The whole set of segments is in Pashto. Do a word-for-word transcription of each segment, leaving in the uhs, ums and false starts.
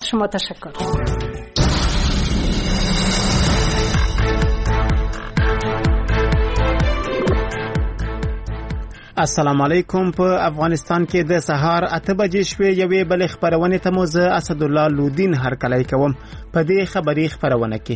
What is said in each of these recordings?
شما تشکر. السلام علیکم. په افغانستان کې د سهار اته بجې شوې یوې بل خبرونه ته مو زه اسد الله لودین هرکلی کوم. په دې خبري خبرونه کې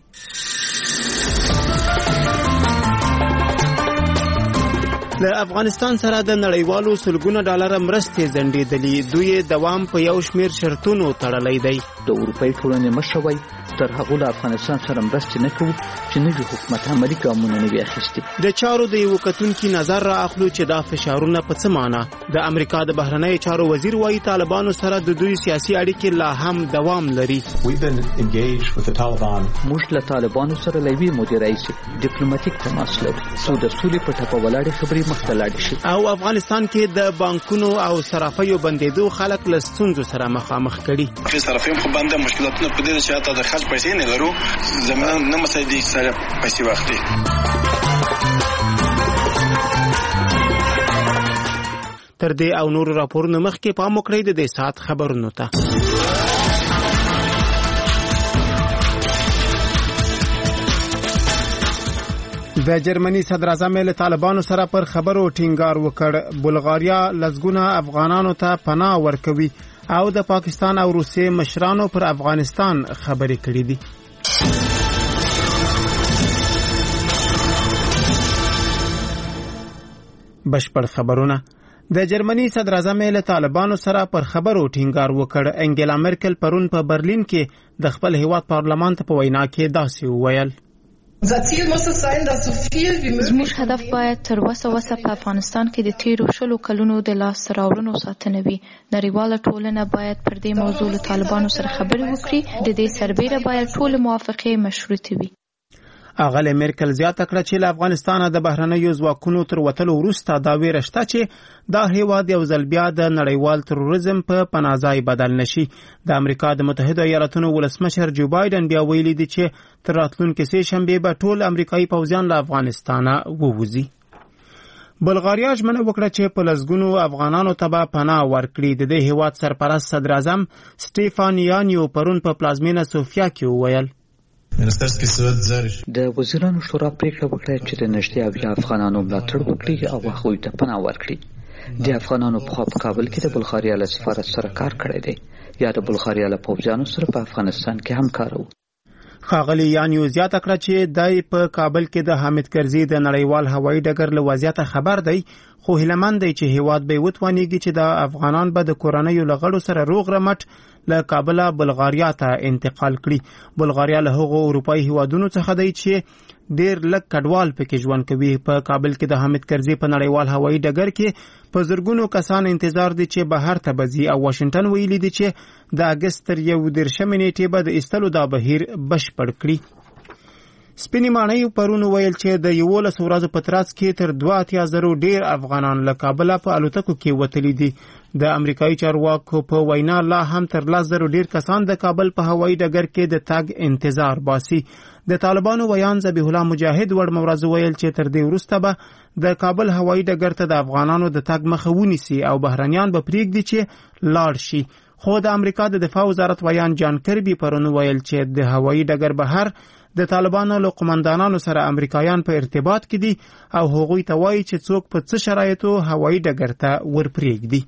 د افغانستان سره د نړیوالو سلګونه ډالر مرستې ځنډېدلې. دوی دوام په یو شمیر شرطونو تړلی دی. د اروپای ټولنې مشروي تر هغه له افغانستان سره مرستې نه کوي چې نوي حکومت عملي ګامونه نه وي اخیستي. د چارو د یو کتونکي نظر را اخلو چې دا فشارونه په څه معنی. د امریکا د بهرنی چارو وزیر وايي طالبانو سره د دوی سیاسي اړیکې لا هم دوام لري. موږ له طالبانو سره لوي مدیریت ډیپلوماټیک تماس لرو څو د سولې په ټاپه ولاړې خبرې مخته لاړې شي. او افغانستان کې د بانکونو او صرافیو بندیدو خلک له ستونزو سره مخامخ کړي. چې صرافیم خو باندې مشکلاتونه په دې چې تاسو د خرج پیسې نه لرو زمونه نه مساعدې سره پیسې وختي. تر دې او نور راپورونه مخکې پام وکړئ د دې سات خبرونو ته. د جرمني صدر اعظم له طالبانو سره پر خبرو ټینګار وکړ. بلغاریا لزګونه افغانانو ته پناه ورکوي او د پاکستان او روسیې مشرانو پر افغانستان خبرې کړې دي. بشپړ خبرونه. د جرمني صدر اعظم له طالبانو سره پر خبرو ټینګار وکړ. انګلا مرکل پرون په برلین کې د خپل هیواد پارلمان ته په وینا کې داسې وویل: زموږ هدف باید تر وسه وسه په افغانستان کې د تیرو شلو کلونو د لاس راوړنو ساتنه وي. نړیواله ټولنه باید پر دې موضوع له طالبانو سره خبرې وکړي. د دې سربېره باید ټول موافقې مشروطې وي. اغله مرکل زیاته کړه چې له افغانستان د بهرنیو ځواکونو تر وتلو وروسته دا ویره شته چې دا هیواد یو ځل بیا د نړیوال تروریزم په پناهځای بدل نشي. د امریکا د متحده ایالاتونو ولسمشر جو بایدن بیا ویلي دی چې تر راتلونکي سه شنبه به ټول امریکایي پوځیان له افغانستان ووځي. بلغاریا ژمنه وکړه چې په لسګونو افغانانو ته به پناه ورکړي. د دې هیواد سرپرست صدر اعظم سټیفان یانیو پرون په پلازمینه سوفیا کې وویل: د وزیرانو شورا پریکړه وکړه چې د نږدې اویا افغانانو ملاتړ وکړي او هغوی ته پناه ورکړي. د افغانانو په خوا په کابل کې د بلغاریا له سفارت سره کار کړی دی. یا د بلغاریا له پوځیانو سره په افغانستان کې هم کار وکړي. ښاغلي یانیو زیاته کړه چې دای په کابل کې د حامد کرزي د نړیوال هوایي ډګر له وضعیت خبر دی، خو هیلمن دی چې هیواد به وتوانیږي چې د افغانان به د کورنیو لغړو سره روغ رمټ له کابل بلغاریا ته انتقال کړي. بلغاریا له هغو اروپایي هیوادونو څخه دی چې ډیر لږ کډوال پکې ژوند کوي. په کابل کې د حامد کرزي په نړیوال هوایي ډګر کې په زرګونو کسان انتظار دي چې بهر ته بځي او واشنگټن ویلي دی چې د اگست تر یو دیرشمې نیټې به د ایستلو دا بهیر بشپړ کړي. سپینې ماڼۍ پرون ویل چې د یولس ورځو په ترڅ کې تر دوه اتیا زرو ډیر افغانان له کابل په الوتکو کې وتلي دي. د امریکایي چارواکو په وینا لا هم تر لس زرو ډیر کسان د کابل په هوایي ډګر کې د تګ انتظار باسي. د طالبانو ویان ذبیح الله مجاهد وړ مورز ویل چې تر دې وروسته به د کابل هوایي ډګر ته د افغانانو د تګ مخه ونیسي او بهرنیان به پریږدي چې لاړ شي. خو د امریکا د دفاع وزارت ویان جان کربي پرون ویل چې د هوایي ډګر بهر د طالبانو له قومندانانو سره امریکایان په ارتباط کې دي او هغوی ته وایي چې څوک په څه شرایطو هوایي ډګر ته ورپریږدي.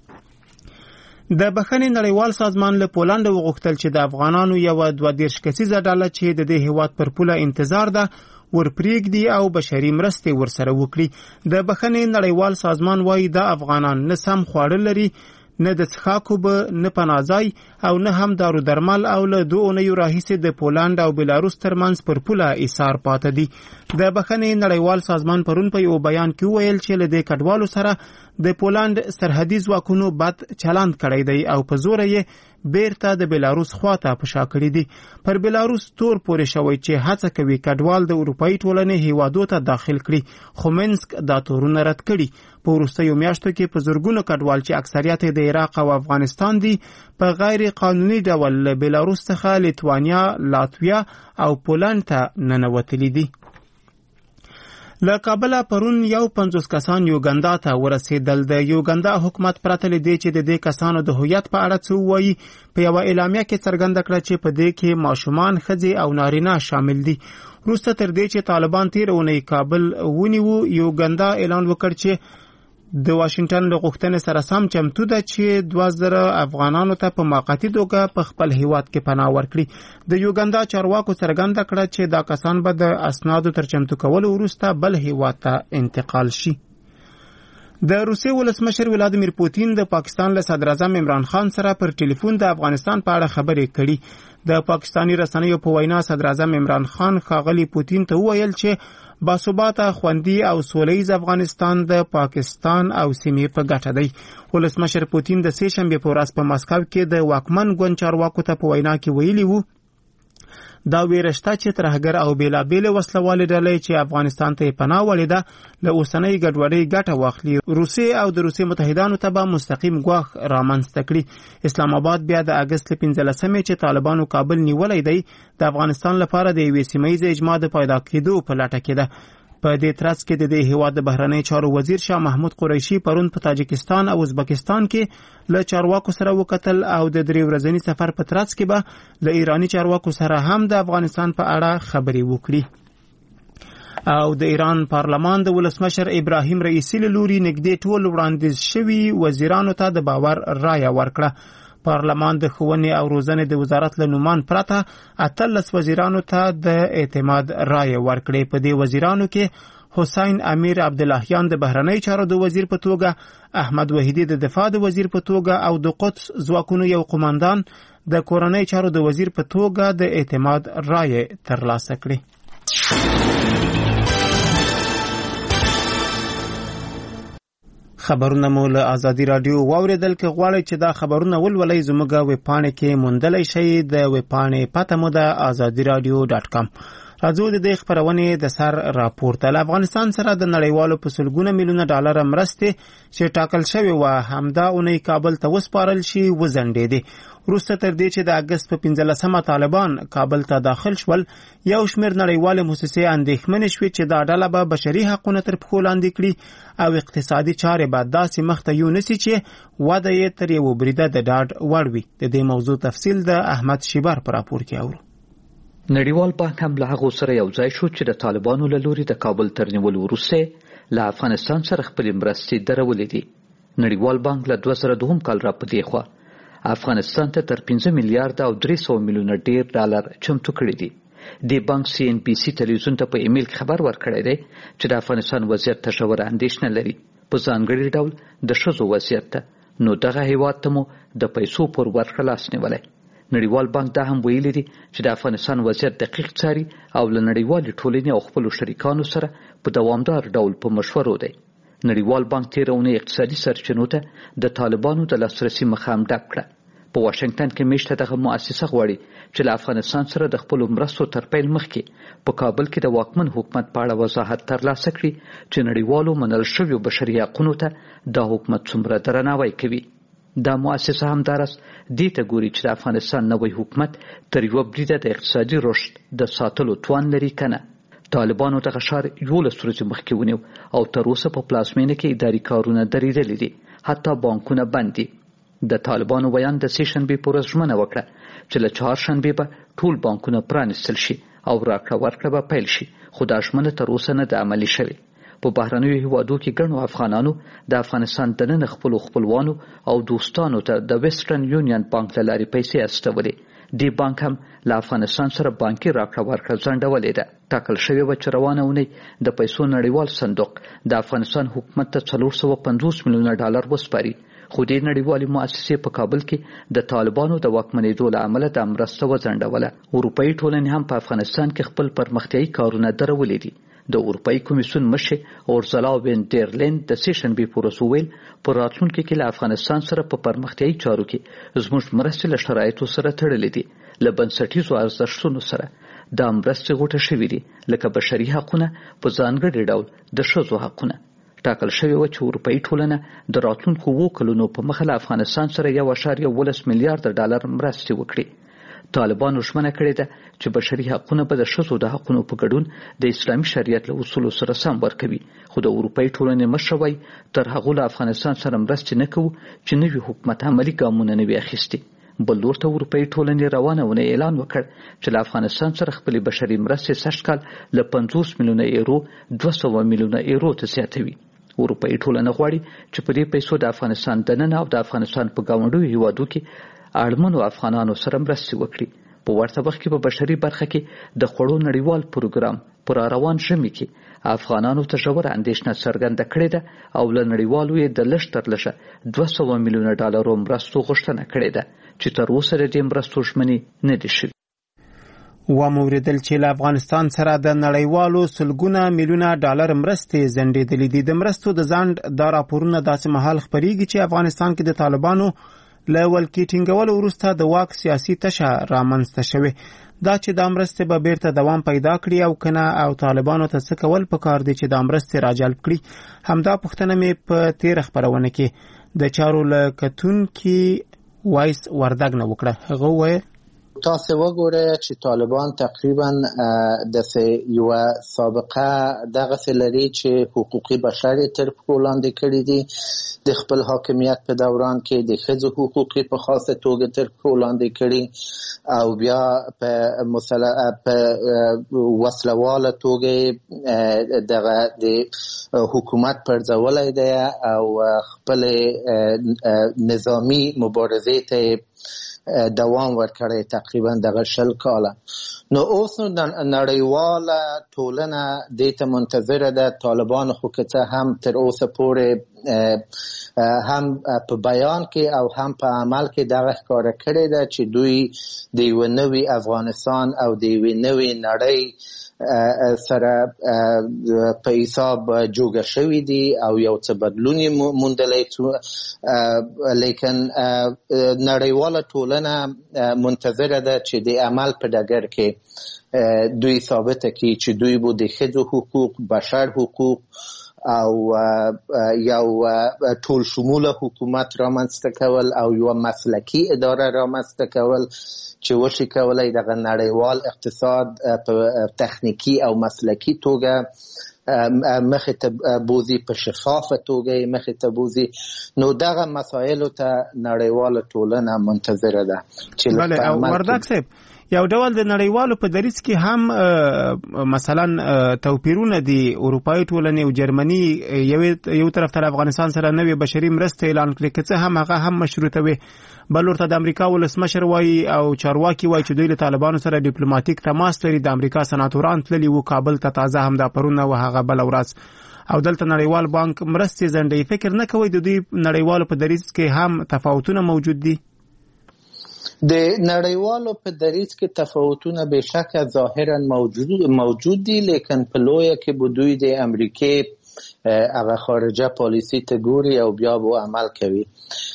د بخښنې نړیوال سازمان له پولنډ وغوښتل چې د افغانانو یو دوه دېرش کسیزه ډله چې د دې هیواد پر پوله انتظار ده ورپریږدي او بشري مرستې ورسره وکړي. د بخښنې نړیوال سازمان وایي دا افغانان نه سم خواړه لري، نه د څښاکو به، نه پناهځای او نه هم دارو درمل او له دوه اونیو راهیسې د پولنډ او بلاروس ترمنځ پر پوله ایثار پاته دي. د بخښنې نړیوال سازمان پرون په یو بیان کې وویل چې له دې کډوالو سره د پولنډ سرحدي ځواکونو بد چلند کړی دی او په زوره یې بیرته د بلاروس خواته په شا کړی دي. پر بلاروس تور پورې شوی چې هڅه کوي کډوال د اروپایي ټولنې هیوادو ته داخل کړي، خو منسک دا تورونه رد کړي. په وروستیو میاشتو کې په زرګونو کډوال چې اکثریت د عراق او افغانستان دي په غیر قانوني ډول له بلاروس څخه لیتوانیا، لاتویا او پولنډ ته ننوتلي دي. له کابله پرون یو پنځوس کسان یوګندا ته ورسېدل. د یوګندا حکومت پرته له دې چې د دې کسانو د هویت په اړه څه ووایي په یوه اعلامیه کې څرګنده کړه چې په دې کې ماشومان، ښځې او نارینه شامل دي. وروسته تر دې چې طالبان تېره اونۍ کابل ونیو، یوګندا اعلان وکړ چې د واشنګټن له غوښتنې سره سم چمتو ده چې دوه زره افغانانو ته په موقتي توګه په خپل هیواد کې پناه ورکړي. د یوګندا چارواکو څرګنده کړه چې دا کسان به د اسنادو تر چمتو کولو وروسته بل هیواد ته انتقال شي. د روسیې ولسمشر ولادیمیر پوتین د پاکستان له صدر اعظم عمران خان سره پر ټلیفون د افغانستان په اړه خبرې کړي. د پاکستاني رسنیو په وینا صدر اعظم عمران خان ښاغلي پوتین ته وویل چې باثباته، خوندي او سولیز افغانستان د پاکستان او سیمې په ګټه دی. ولسمشر پوتین د سې شنبې په ورځ په مسکو کې د واکمن ګوند چارواکو ته په وینا کې ویلي وو دا ویره شته چې ترهګر او بیلابېلې وسلوالې ډلې چې افغانستان ته پناه وړې ده له اوسنۍ ګډوډۍ ګټه واخلي. روسیې او د روسیې متحدانو ته به مستقیم ګواښ رامنځته کړي. اسلام آباد بیا د اګست له پنځلسمې چې طالبانو کابل نیولی دی د افغانستان لپاره د یوې سیمه ییزې اجماع د پیدا کېدو په لټه کې ده. په دې ترڅ کې د دې هیواد د بهرنی چارو وزیر شاه محمود قریشي پرون په تاجکستان او ازبکستان کې له چارواکو سره وکتل او د درې ورځني سفر په ترڅ کې به له ایرانی چارواکو سره هم د افغانستان په اړه خبرې وکړي. او د ایران پارلمان د ولسمشر ابراهیم رئیسی له لوري نږدې ټول وړاندیز شوي وزیرانو ته د باور رایه ورکړه. پارلمان د ښوونې او روزنې د وزارت له نومان پرته اتلس وزیرانو ته د اعتماد رایه ورکړې. په دې وزیرانو کې حسین امیر عبداللهیان د بهرنی چارو د وزیر په توګه، احمد وحیدی د دفاع د وزیر په توګه او د قدس ځواکونو یو قماندان د کورنۍ چارو د وزیر په توګه د اعتماد رایه ترلاسه کړې. خبرونه مو له ازادي رادیو واوریدل. که غواړئ چې دا خبرونه ولولئ زموږ ویب پاڼې کې موندلی شئ. د ویب پاڼې پته مو ده ازادي رادیو ډاټ کام. راځو د دې خبرونې د سر راپورته. له افغانستان سره د نړیوالو په سلګونه میلیونه ډالر مرستې چې ټاکل شوې وه همدا اونۍ کابل ته وسپارل شي وځنډېدې. وروسته تر دې چې د اګست په پنځلسمه طالبان کابل ته داخل شول، یو شمېر نړیوالې موسسې اندېښمنې شوې چې دا ډله به بشري حقونه تر پښو لاندې کړي او اقتصادي چارې به داسې مخته یونیسي چې وده یې تر یوه بریده د ډاډ وړ وي. د دې موضوع تفصیل د احمد شیبر په راپور کې اورو. نړیوال بانک هم له هغو سره یو ځای شو چې د طالبانو له لوري د کابل تر نیولو وروسته له افغانستان سره خپلې مرستې درولې دي. نړیوال بانک له دوه زره دوهم کال راپدې خوا افغانستان ته تر پنځه میلیارډ او درې سوه میلیونه ډیر ډالر چمتو کړي دي. د بانک سی ان بي سي تلویزیون ته په ایمیل کې خبر ورکړی دی چې د افغانستان وضعیت ته ژوره اندېښنه لري، په ځانګړي ډول د ښځو وضعیت ته، نو دغه هیواد ته مو د پیسو پر ورکړه لاس نیولی. نړیوال بانک دا هم ویلي دي چې د افغانستان وضعیت دقیق څاري او له نړیوالې ټولنې او خپلو شریکانو سره په دوامدار ډول په مشورو دی. نړیوال بانک تېره اونۍ اقتصادي سرچینو ته د طالبانو د لاسرسي مخه هم ډک کړه. په واشنګټن کې میشته دغه مؤسسه غواړي چې له افغانستان سره د خپلو مرستو تر پیل مخکې په کابل کې د واکمن حکومت په اړه وضاحت ترلاسه کړي چې نړیوالو منل شویو بشري حقونو ته دا حکومت څومره درناوی کوي. دا مؤسسه همدارس دې ته ګوري چې د افغانستان نوی حکومت تر یوه بریده د اقتصادي رشد د ساتلو توان لري که نه. طالبانو دغه ښار یولس ورځې مخکې ونیو او تر اوسه په پلازمینه کې اداري کارونه درېدلي دي، حتی بانکونه بند دي. د طالبانو بیان د سې شنبې په ورځ ژمنه وکړه چې له چهارشنبې به ټول بانکونه پرانیستل شي او راکړه ورکړه به پیل شي، خو دا ژمنه تر اوسه نه ده عملي شوې. په بهرنیو هیوادو کې ګڼو افغانانو د افغانستان دننه خپلو خپلوانو او دوستانو ته د ویسټرن یونین بانک له لارې پیسې استولې. دې بانک هم له افغانستان سره بانکي راکړه ورکړه ځنډولې ده. ټاکل شوې وه چې روانه اونۍ د پیسو نړیوال صندوق د افغانستان حکومت ته څلور سوه پنځوس میلیونه ډالر وسپاري، خو دې نړیوالې مؤسسې په کابل کې د طالبانو د واکمنېدو له امله دا مرسته وځنډوله. اروپایي ټولنې هم په افغانستان کې خپل پرمختیایي کارونه درولې دي. د اروپایي کمیسیون مشر اورزلا وین ډیر لین د سې شنبې په ورځ وویل په راتلونکي کې له افغانستان سره په پرمختیایي چارو کې زموږ مرستې له شرایطو سره تړلې دي. له بنسټیزو ارزښتونو سره دا مرستې غوټه شوي دي، لکه بشري حقونه، په ځانګړي ډول د ښځو حقونه. ټاکل شوې وه چې اروپایي ټولنه د راتلونکو اوو کلونو په مخه له افغانستان سره یو اعشاریه اوولس میلیارډه ډالر مرستې وکړي. طالبانو ژمنه کړې ده چې بشري حقونه به د ښځو د حقونو په ګډون د اسلامي شریعت له اصولو سره سم ورکوي. خو د اروپایي ټولنې مشر وایي تر هغو له افغانستان سره مرستې نه کوو چې نوي حکومت عملي ګامونه نه وي اخیستي. بل لور ته اروپایي ټولنې روانه اونۍ اعلان وکړ چې له افغانستان سره خپلې بشري مرستې سږ کال له پنځوس میلیونه یورو دوه سوه میلیونه یورو ته زیاتوي. اروپایي ټولنه غواړي چې په دې پیسو د افغانستان دننه او د افغانستان په ګاونډیو هیوادو کې اړمنو افغانانو سره مرستې وکړي. په ورته وخت کې په بشري برخه کې د خوړو نړیوال پروګرام پر روان ژمي کې افغانانو ته ژوره اندېښنه څرګنده کړې ده او له نړیوالو یې د لږ تر لږه دوه سوه میلیونه ډالرو مرستو غوښتنه کړې ده چې تر اوسه د دې مرستو ژمنې نه دي شوي. وموریدل چې له افغانستان سره د نړیوالو سلګونه میلیونه ډالر مرستې ځنډېدلې دي. د مرستو د ځنډ دا راپورونه داسې مهال خپرېږي چې افغانستان کې د طالبانو له ولکې ټینګولو وروسته د واک سیاسي تشه رامنځته شوې. دا چې دا مرستې به بیرته دوام پیدا کړي او کنه او طالبانو ته څه کول پکار دي چې دا مرستې راجلب کړي. همدا پوښتنه مې په تېره خپرونه کې د چارو له کتونکي وایس وردګ نه وکړه. هغه وویل تاسو وګورئ چې طالبان تقریبا د یو سابقه دغه لري چې حقوقي بشر تر وړاندې کړی دي د خپل حاکمیت په دوران کې د ښځو حقوقي په خاصه توګه تر وړاندې کړي او بیا په مثلا په وسلواله توګه دغه د حکومت پرځولای دی او خپل نظامی مبارزه ته دوام ورکړی تقریبا دغه شل کاله. نو اوس نړیواله ټولنه دې ته منتظره ده. طالبان خو که څه هم تر اوسه پورې هم په بیان کې او هم په عمل کې دغه ښکاره کړې ده چې دوی د یوه نوي افغانستان او د یوې نوې نړۍ سره په حساب جوړ شوی دي او یو څه بدلون موندلی، لیکن نړیواله ټولنه منتظره ده چې د عمل په ډګر کې دوی ثابته کړي چې دوی به د ښځو حقوق، بشر حقوق او یو ټول شموله حکومت رامنځته کول او یو مسلکی اداره رامنځته کول چې وشي کولای دغه نړیوال اقتصاد په تخنیکی او مسلکی توګه مخې ته بوزي، په شفافه توګه مخې ته بوزي. نو دغه مسایلو ته نړیواله ټولنه منتظره ده چې بله. او وردګ صاحب، یو ډول د نړیوالو په دریځ کې هم مثلا توپیرونه دي. اروپایي ټولنې او جرمني یو طرف ته افغانستان سره نوې بشري مرسته اعلان کړې، که څه هم هغه هم مشروطه وي. بل ورته د امریکا ولسمشر وایي او چارواکي وایي چې دوی له طالبانو سره ډیپلوماټیک تماس لري. د امریکا سناتوران تللي وو کابل ته تازه هم دا پرونه و هغه بل ورځ، او دلته نړیوال بانک مرستې ځنډوي. فکر نه کوئ د دوی نړیوالو په دریځ کې هم تفاوتونه موجود دي؟ د نړیوالو په دریځ کې تفاوتونه بشکه ظاهرا موجود موجود دي، لیکن په لویه کې به دوی د امریکې هغه خارجه پالیسی ته ګوري او بیا به عمل کوي.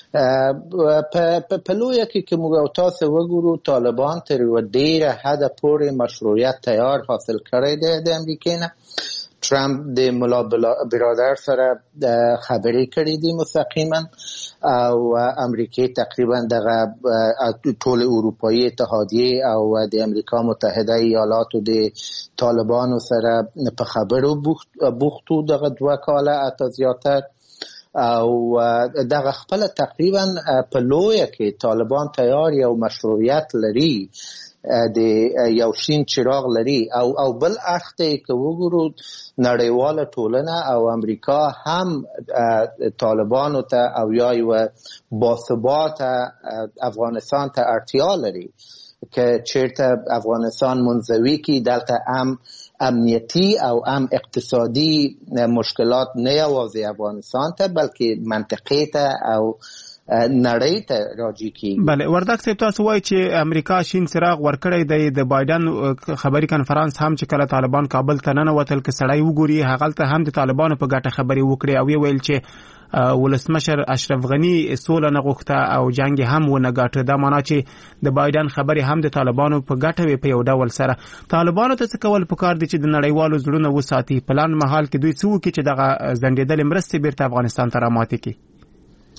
په لویه کې که موږ تاسو وګورو، طالبان تر یوه ډېره حده پورې مشروعیت تیار حاصل کړی دی د امریکې نه. ټرمپ د ملا برادر سره خبرې کړې دي مستقیما او امریکای تقریبا دغه ټول اروپایي اتحادیه او د امریکا متحده ایالاتو د طالبانو سره په خبرو بوختو دغه دوه کاله اته زیاتر، او دغه خپل تقریبا په لویه کې طالبان تیار یو مشروعیت لري، د یو شین چراغ لري. او او بل اړخ ته که وګورو، نړیواله ټولنه او امریکا هم طالبانو ته او یا یو باثباته افغانستان ته اړتیا لري که چیرته افغانستان منزوي کی دلته هم امنیتی او هم اقتصادي مشکلات نه یوازې افغانستان ته بلکې منطقې ته او نړۍ ته راځي کی. بله، وردګ صاحب، تاسو وایي چې امریکا شین څراغ ورکړی دی. د بایدن خبري کنفرانس هم چې کله طالبان کابل ته ننوتل، که سړی وګوري هغلته هم د طالبانو په ګټه خبرې وکړي او ویل چې ولسمشر اشرف غنی سوله نه غوښته او جنگ هم ونه ګاټه. دا معنا چې د بایدن خبرې هم د طالبانو په ګټه وي په یو ډول سره. طالبانو ته څه کول پکار دي چې د نړیوالو زړونه وساتي؟ پلان مهال کې دوی څه وکړي چې دغه ځنډېدلې مرستې بیرته افغانستان ته راماتې کړي؟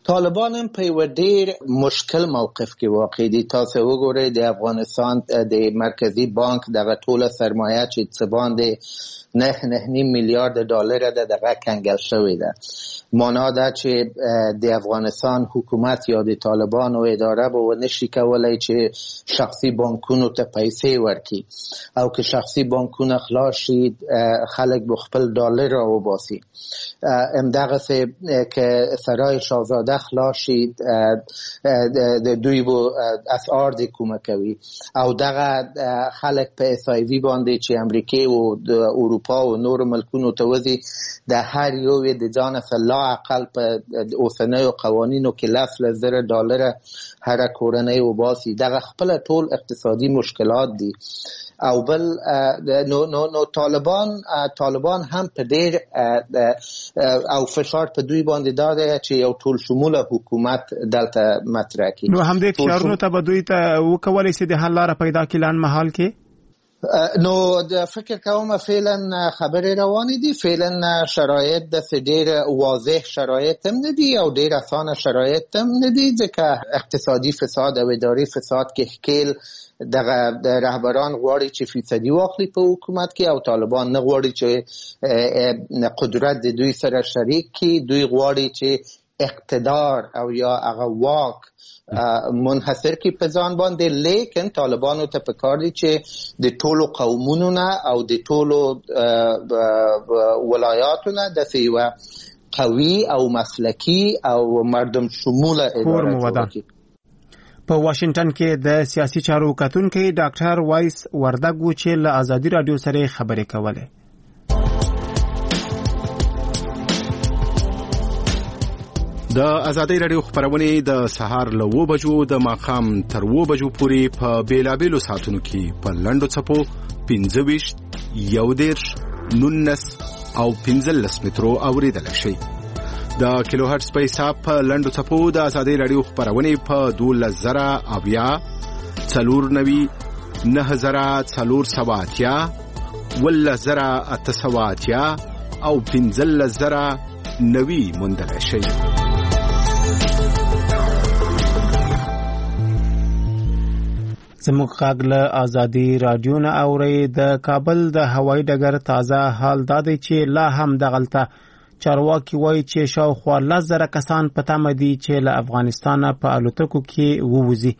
طالبان هم په یو ډیر مشکل موقف کې واقع دي. تاسو وګورئ د افغانستان د مرکزی بانک دغه ټوله سرمایه چې څه باندې نه نه نیم میلیارد ډالر ده دغه کنګل شوې ده. معنا ده چې د افغانستان حکومت یا د طالبان او اداره به نشي کولای چې شخصي بانکونو ته پیسې ورکړي او که شخصي بانکونه خلاص شي خلک به خپل ډالر را وباسي. همدغسې که سرای شاهزاده خلاص شي د دوی به اسعار د کمکوي او دغه خلک په اس آی وی باندې چې امریکا او اروپا او نور ملکونو ته وځي د هر یو د ځان څخه لا اقل په اوسنیو قوانینو کې لس لس زره ډالر هر کورنۍ وباسي. دغه خپل ټول اقتصادي مشکلات دي. او بل نو نو نو طالبان طالبان هم په ډېر او فشار په دوی باندې داده چې یو ټول شموله حکومت دلته مطرح کړي. نو همدې فشارونو ته به دوی ته وکولای شي د حل لاره پیدا کړي لنډ مهال کې. نو د فکر کوم فعلا خبرې روانې دي. فعلا شرایط د ډېر واضح شرایط هم نه دي او ډېر اسانه شرایط هم نه دي ځکه اقتصادي فساد او اداري فساد کې ښکیل دغه د رهبران غواړي چې فیصدي واخلي په حکومت کې او طالبان نه غواړي چې قدرت د دوی سره شریک کړي. دوی غواړي چې اقتدار او یا هغه واک منحصر کی په ځان باندې، لیکن طالبانو ته پکار دي چې د ټولو قومونو نه او د ټولو ولایاتو نه د سیوا قوي او مسلکی او مردم شموله اداره وکړي. په واشنگټن کې د سیاسي چارو کتونکي ډاکټر وایس وردګ چې له ازادي رادیو سره خبرې کوله. د ازادي رادیو خبرونه د سهار له و بجو د ماقام تر و بجو پورې په بیلابېلو ساعتونو کې په لنډو څپو پنځه ویشت یو دیرش نونس او پنځلس مترو اوریدل شي. د کیلو هرتز په حساب په لنډو څپو د ازادي رادیو خبرونه په دولس زره اویا څلور نوي نه زره څلور سوه اتیا ولس زره اته سوه اتیا او پنځلس زره نوي موندل شي. زموږ غږ له ازادي رادیو نه اوري. د کابل د هوایي ډګر تازه حال دا دی چې لا هم دغلته چارواکي وایي چې شاوخوا لس زره کسان په تمه دي چې له افغانستانه په الوتکو کې ووځي.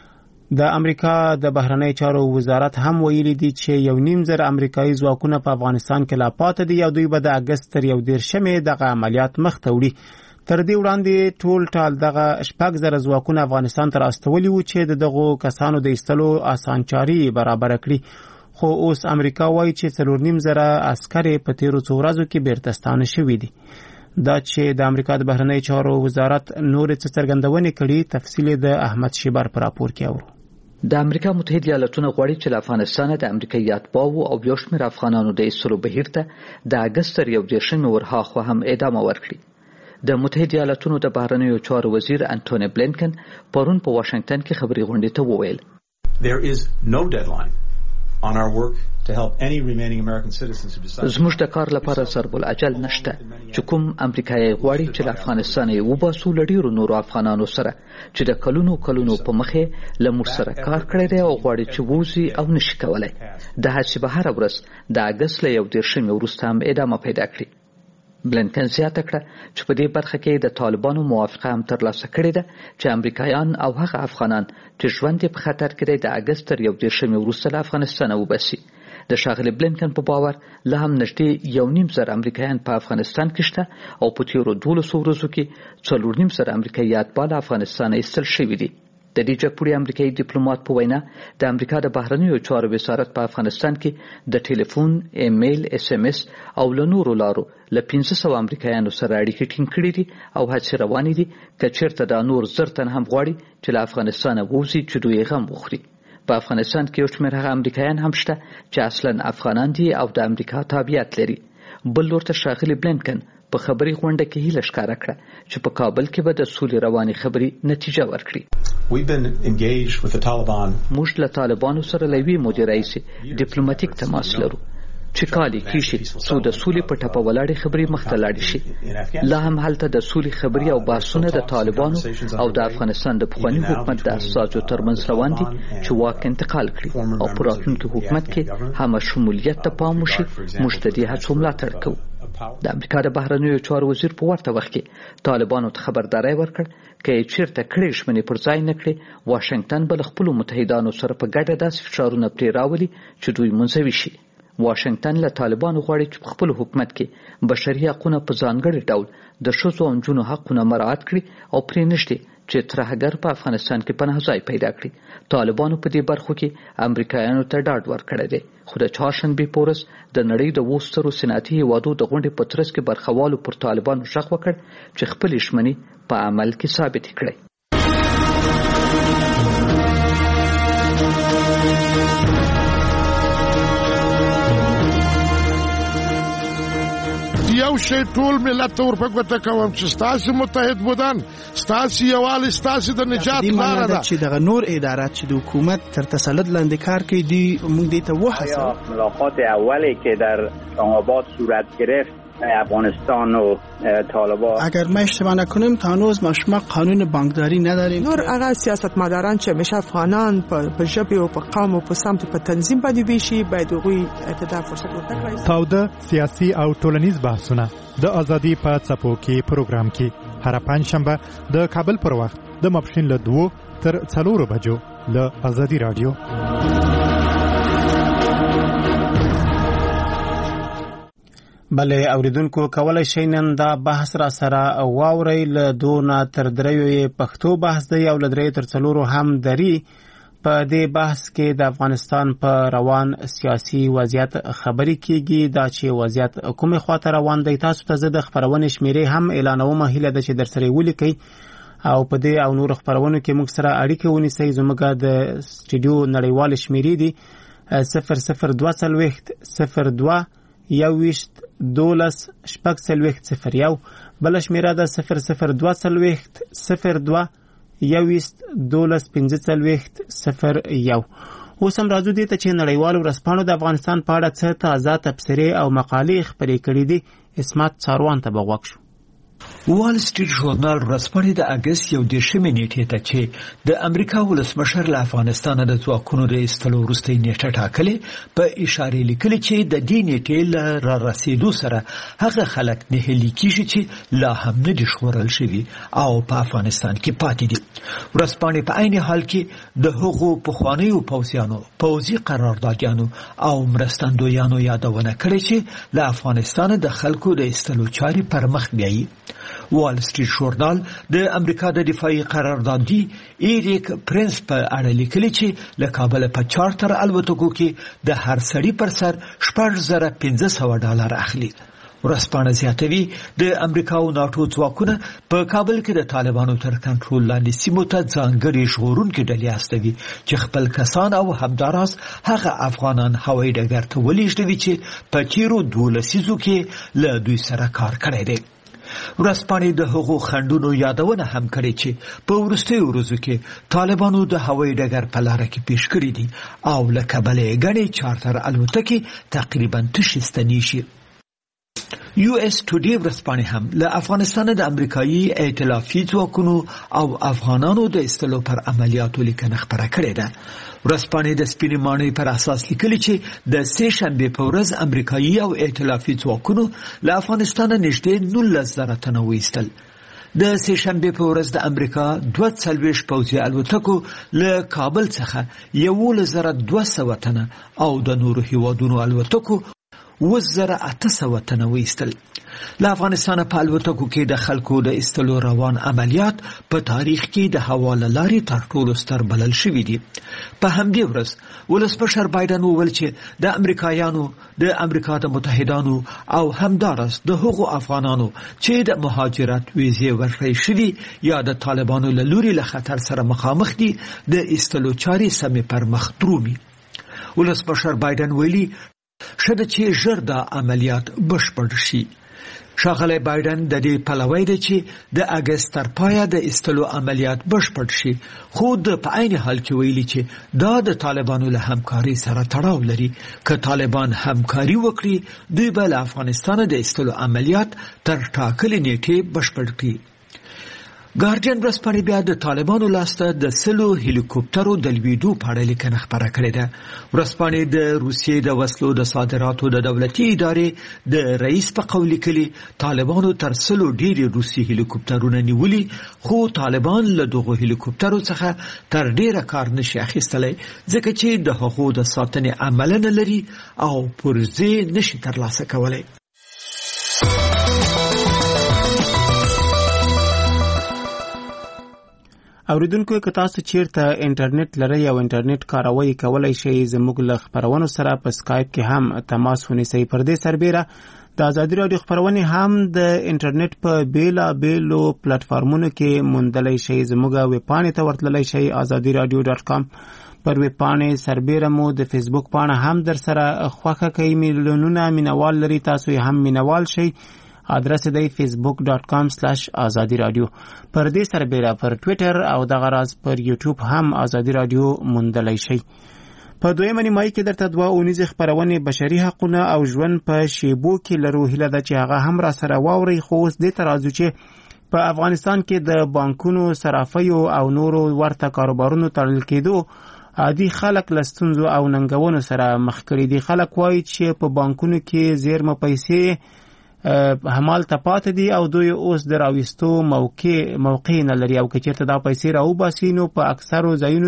د امریکا د بهرنی چارو وزارت هم ویلي دي چې یو نیم زره امریکایي ځواکونه په افغانستان کې لا پاتې دي او دوی به د اګست تر یو دیرشمې دغه عملیات مخ ته وړي. تر دې وړاندې ټول ټال دغه شپږ زره ځواکونه افغانستان ته راستولي وو چې دغه کسانو د ایستلو اسانچاري برابر کړي، خو اوس امریکا وایي چې څلور نیم زره عسکر په تیرو څو ورځو کې بیرته ستانه شوي دي. دا چې د امریکا د بهرنی چارو وزارت نور څه څرګندونې کړي، تفصیل د احمد شیبر پر راپور کې اورو. د امریکا متحده ایالاتونو غواړي چې له افغانستان د امریکایي اتباعو او یو شمېر افغانانو د ایستلو بهیر ته د اګست تر یو دیرشمې ورهاخوا هم ادامه ورکړي. د متحده ایالاتونو د بهرنیو چارو وزیر انټونی بلینکن پرون په واشنگټن کې خبري غونډې ته وویل There is no deadline on our work to help any remaining American citizens who decide. زموږ د کار لپاره ضرب العجل نشته چې کوم امریکایي غواړي چې له افغانستان یې وباسو له ډیرو نورو افغانانو سره چې د کلونو کلونو په مخې له موږ سره کار کړی دی او غواړي چې ووځي او نشي کولای. د هڅې به هره ورځ د اګست له یو دیرشمې وروسته هم ادامه پیدا کړي. بلینکن زیاته کړه چې په دې برخه کې د طالبانو موافقه هم ترلاسه کړې ده چې امریکایان او هغه افغانان چې ژوند په خطر کې دی د اګست تر یو دیرشمې وروسته له افغانستانه وباسي. د ښاغلي بلینکن په باور لا هم نږدې یو نیم زره امریکایان په افغانستان کې شته او په تیرو دولسو ورځو کې څلور نیم زره امریکایي اتباع له افغانستانه ایستل شوي دي. د دې جګپوړي امریکایي ډیپلوماټ په وینا د امریکا د بهرنیو چارو وزارت په افغانستان کې د ټلیفون، ایمیل، اس ام اس او له نورو لارو له پنځه سوه امریکایانو سره اړیکې ټینګ کړې دي او هڅې روانې دي که چېرته دا نور زر تن هم غواړي چې له افغانستانه ووځي چې دوی غم وخوري. په افغانستان کې یو شمېر هغه امریکایان هم شته چې اصلا افغانان دي او د امریکا تابعیت لري. بل لور ته ښاغلي بلینکن په خبري غونډه کې هیله ښکاره کړه چې په کابل کې به د سولې روانې خبرې نتیجه ورکړي. We've been engaged with the Taliban. موږ له طالبانو سره له یوې مودې راهیسې ډیپلوماټیک تماس لرو. چې کال کېږي څو د سولې په ټپه ولاړې خبرې مخته لاړې شي. لا هم هلته د سولې خبرې او بحثونه د طالبانو او د افغانستان د پخواني حکومت د اساساتو ترمنځ روان دي چې واک انتقال کړي او په راتلونکي حکومت کې هم شمولیت ته پام وشي. موږ د دې هڅو ملاتړ کوو. د امریکا د بهرنیو چارو وزیر په ورته وخت کې طالبانو ته خبرداری ورکړ چې چیرته کړي ژمنې پر ځای نه کړي واشنگټن به له خپلو متحدانو سره په ګډه داسې فشارونه پرې راولي چې دوی منزوي شي. واشنگټن له طالبانو غواړي چې په خپل حکومت کې بشري حقونه په ځانګړي ډول د ښځو او نجونو حقونه مراعات کړي او پرې نشي چې ترهګر په افغانستان کې پناه ځای پیدا کړي. طالبانو په دې برخو کې امریکایانو ته ډاډ ورکړی دی، خو د چهارشنبې په ورځ د نړۍ د اوو سترو صنعتي هېوادو د غونډې په ترڅ کې برخوالو پر طالبانو غږ وکړ چې خپلې ژمنې په عمل کې ثابتې کړي. یو شی ټول ملت ته ورپګوته کوم چې ستاسو متحد بودن، ستاسو یووالی، ستاسو د نجات لاره ده. چې دغه نور ادارات چې د حکومت تر تسلط لاندې کار کوي دی موږ دې ته وهڅوو. ملاقات اولی که در آباد صورت گرفت افغانستان و طالبان، اگر ما اشتباه نکنیم تا هنوز ما شما قانون بانکداری نداریم. نور هغه سیاستمداران چې همیشه افغانان په ژبه او په قوم او په سمت په تنظیم باندې ویشي باید هغوی ته فرصت ورکړي. تاوده سیاسي او ټولنیز بحثونه د ازادي په څپو کې پروګرام کې هر پنځشنبه د کابل پر وخت د ماپښین له دوه تر څلورو بجو له ازادي رادیو. بله اوریدونکو کولای شئ نن دا بحث را سره واورئ. له دوه نه تر دریو یې پښتو بحث دی او له دریو تر څلورو هم دري. په دې بحث کې د افغانستان په روان سیاسي وضعیت خبرې کیږي. دا چې وضعیت کومې خواته روان دی تاسو ته زه د خپرونې شمیرې هم اعلانوم. هیله ده چې در سره ولیکئ او په دې او نور خپرونو کې موږ سره اړیکه ونیسئ. زموږ د سټوډیو نړیوال شمیرې دي صفر صفر دوه څلوېښت صفر دوه یو ویشت دولس شپږ څلوېښت صفر یو. بله شمیره ده صفر صفر دوه څلوېښت صفر دوه یو ویشت دولس پنځه څلوېښت صفر یو. اوس هم راځو دې ته چې نړیوالو ورځپاڼو د افغانستان په اړه څه تازه تبصرې او مقالې خپرې کړي دي. اسمت څاروان ته به غوږ شو. وال سټریټ ژورنال ورځپاڼې د اګست یو دېرشمې نیټې ته چې د امریکا ولسمشر له افغانستانه د ځواکونو د ایستلو وروستۍ نیټه ټاکلې په اشارې لیکلي چې د دې نیټې له رارسېدو سره هغه خلک نهیلي کېږي چې لا هم نه دي ژغورل شوي او په افغانستان کې پاتې دي. ورځپاڼې په عین حال کې د هغو پخوانیو پوځیانو، پوځي قراردادیانو او مرستندویانو یادونه کړې چې له افغانستانه د خلکو د ایستلو چارې پر مخ بیایي. وال سټریټ ژورنال د امریکا د دفاعي قراردادي ایریک پرنس په اړه لیکلي چې له کابل په چارتر الوتکو کې د هر سړي پر سر شپږ زره پنځه سوه ډالر اخلي. ورځپاڼه زیاتوي د امریکا او ناټو ځواکونه په کابل کې د طالبانو تر کنټرول لاندې سیمو ته ځانګړي ژغورونکي ډلې استوي چې خپل کسان او همداراز هغه افغانان هوایي ډګر ته ولېږدوي چې په تیرو دولسیزو کې له دوی سره کار کړی دی. ورځپاڼې د هغو خنډونو یادونه هم کړې چې په وروستیو ورځو کې طالبانو د هوایي ډګر په لاره کې پیش کړي دي او له کابله یې ګڼې چارتر الوتکې تقریبا تشې ستنې شي. یو اس ټوډے ورځپاڼې هم له افغانستان د امریکایي ائتلافي ځواکونو او افغانانو د ایستلو پر عملیاتو لیکنه خپره کړې ده. ورځپاڼې د سپینې ماڼۍ پر اساس لیکلي چې د سې شنبې په ورځ امریکایي او ائتلافي ځواکونو له افغانستانه نږدې نولس زره تنه وایستل. د سې شنبې په ورځ د امریکا دوه څلوېښت پوځي الوتکو له کابل څخه یولس زره دوه سوه تنه او د نورو هیوادونو الوتکو اووه زره اته سوه تنه وایستل. له افغانستانه په الوتکو کې د خلکو د ایستلو روان عملیات په تاریخ کې د هوا له لارې تر ټولو ستر بلل شوي دي. په همدې ورځ ولسمشر بایدن وویل چې د امریکایانو، د امریکا د متحدانو او همداراز د هغو افغانانو چې د مهاجرت ویزې ورکړې شوي یا د طالبانو له لوري له خطر سره مخامخ دي د ایستلو چارې سمې پر مخ درومي. ولسمشر بایدن ویلي شده چې ژر دا عملیات بشپړ شي. ښاغلی بایدن د دې پلوی دی چې د اګست تر پایه د ایستلو عملیات بشپړ شي، خو د په عین حال کې ویلي چې دا د طالبانو له همکاري سره تړاو لري. که طالبان همکاري وکړي دوی به له افغانستان د ایستلو عملیات تر ټاکلې نیټې بشپړ کړي. ګارډین ورځپاڼې بیا د طالبانو لاسته د سلو هلیکوپټرو د لویدو په اړه لیکنه خپره کړې ده. ورځپاڼې د روسیې د وسلو د صادراتو د دولتي ادارې د رئیس په قول لیکلي طالبانو تر سلو ډېرې روسي هلیکوپټرونه نیولي، خو طالبان له دغو هلیکوپټرو څخه تر ډېره کار نشي اخیستلی ځکه چې د هغو د ساتنې عمله نه لري او پرزې نشي ترلاسه کولی. اوریدونکو که تاسو چیرته انټرنیټ لرئ او انټرنیټ کاروي کولای شئ زموږ له خبرونو سره په سکایپ کې هم تماس ونیسئ. پر دې سربیره د ازادي راډیو خبرونه هم د انټرنیټ په بیلا بیلو پلیټفارمونو کې موندلای شئ. زموږ ویب پاڼې ته ورتللی شئ ازادي رادیو ډاټ کام. پر ویب پاڼې سربیره مو د فیسبوک پاڼه هم در سره خوښه کوي. میلیونونه مینوال لري، تاسو یې هم مینوال شئ. ادرس دی فیسبوک ډاټ کام سلاش آزادی رادیو. پر دې سربیره پر ټویټر او دغه راز پر یوټیوب هم آزادی رادیو موندلای شئ. په دویمه نیمایي کې درته دوه اونیزې خپرونې بشري حقونه او ژوند په شیبو کې لرو. هیله ده چې هغه هم را سره واورئ. خو اوس دې ته راځو چې په افغانستان کې د بانکونو صرافیو او نورو ورته کاروبارونو تړل کېدو عادي خلک له ستونزو او ننګونو سره مخ کړي دي. خلک وایي چې په بانکونو کې زیرمه پیسې همالته پاتې دي او دوی اوس د راوستو موقع موقع نه لري، او که چېرته دا پیسې راوباسي نو په اکثرو ځایونو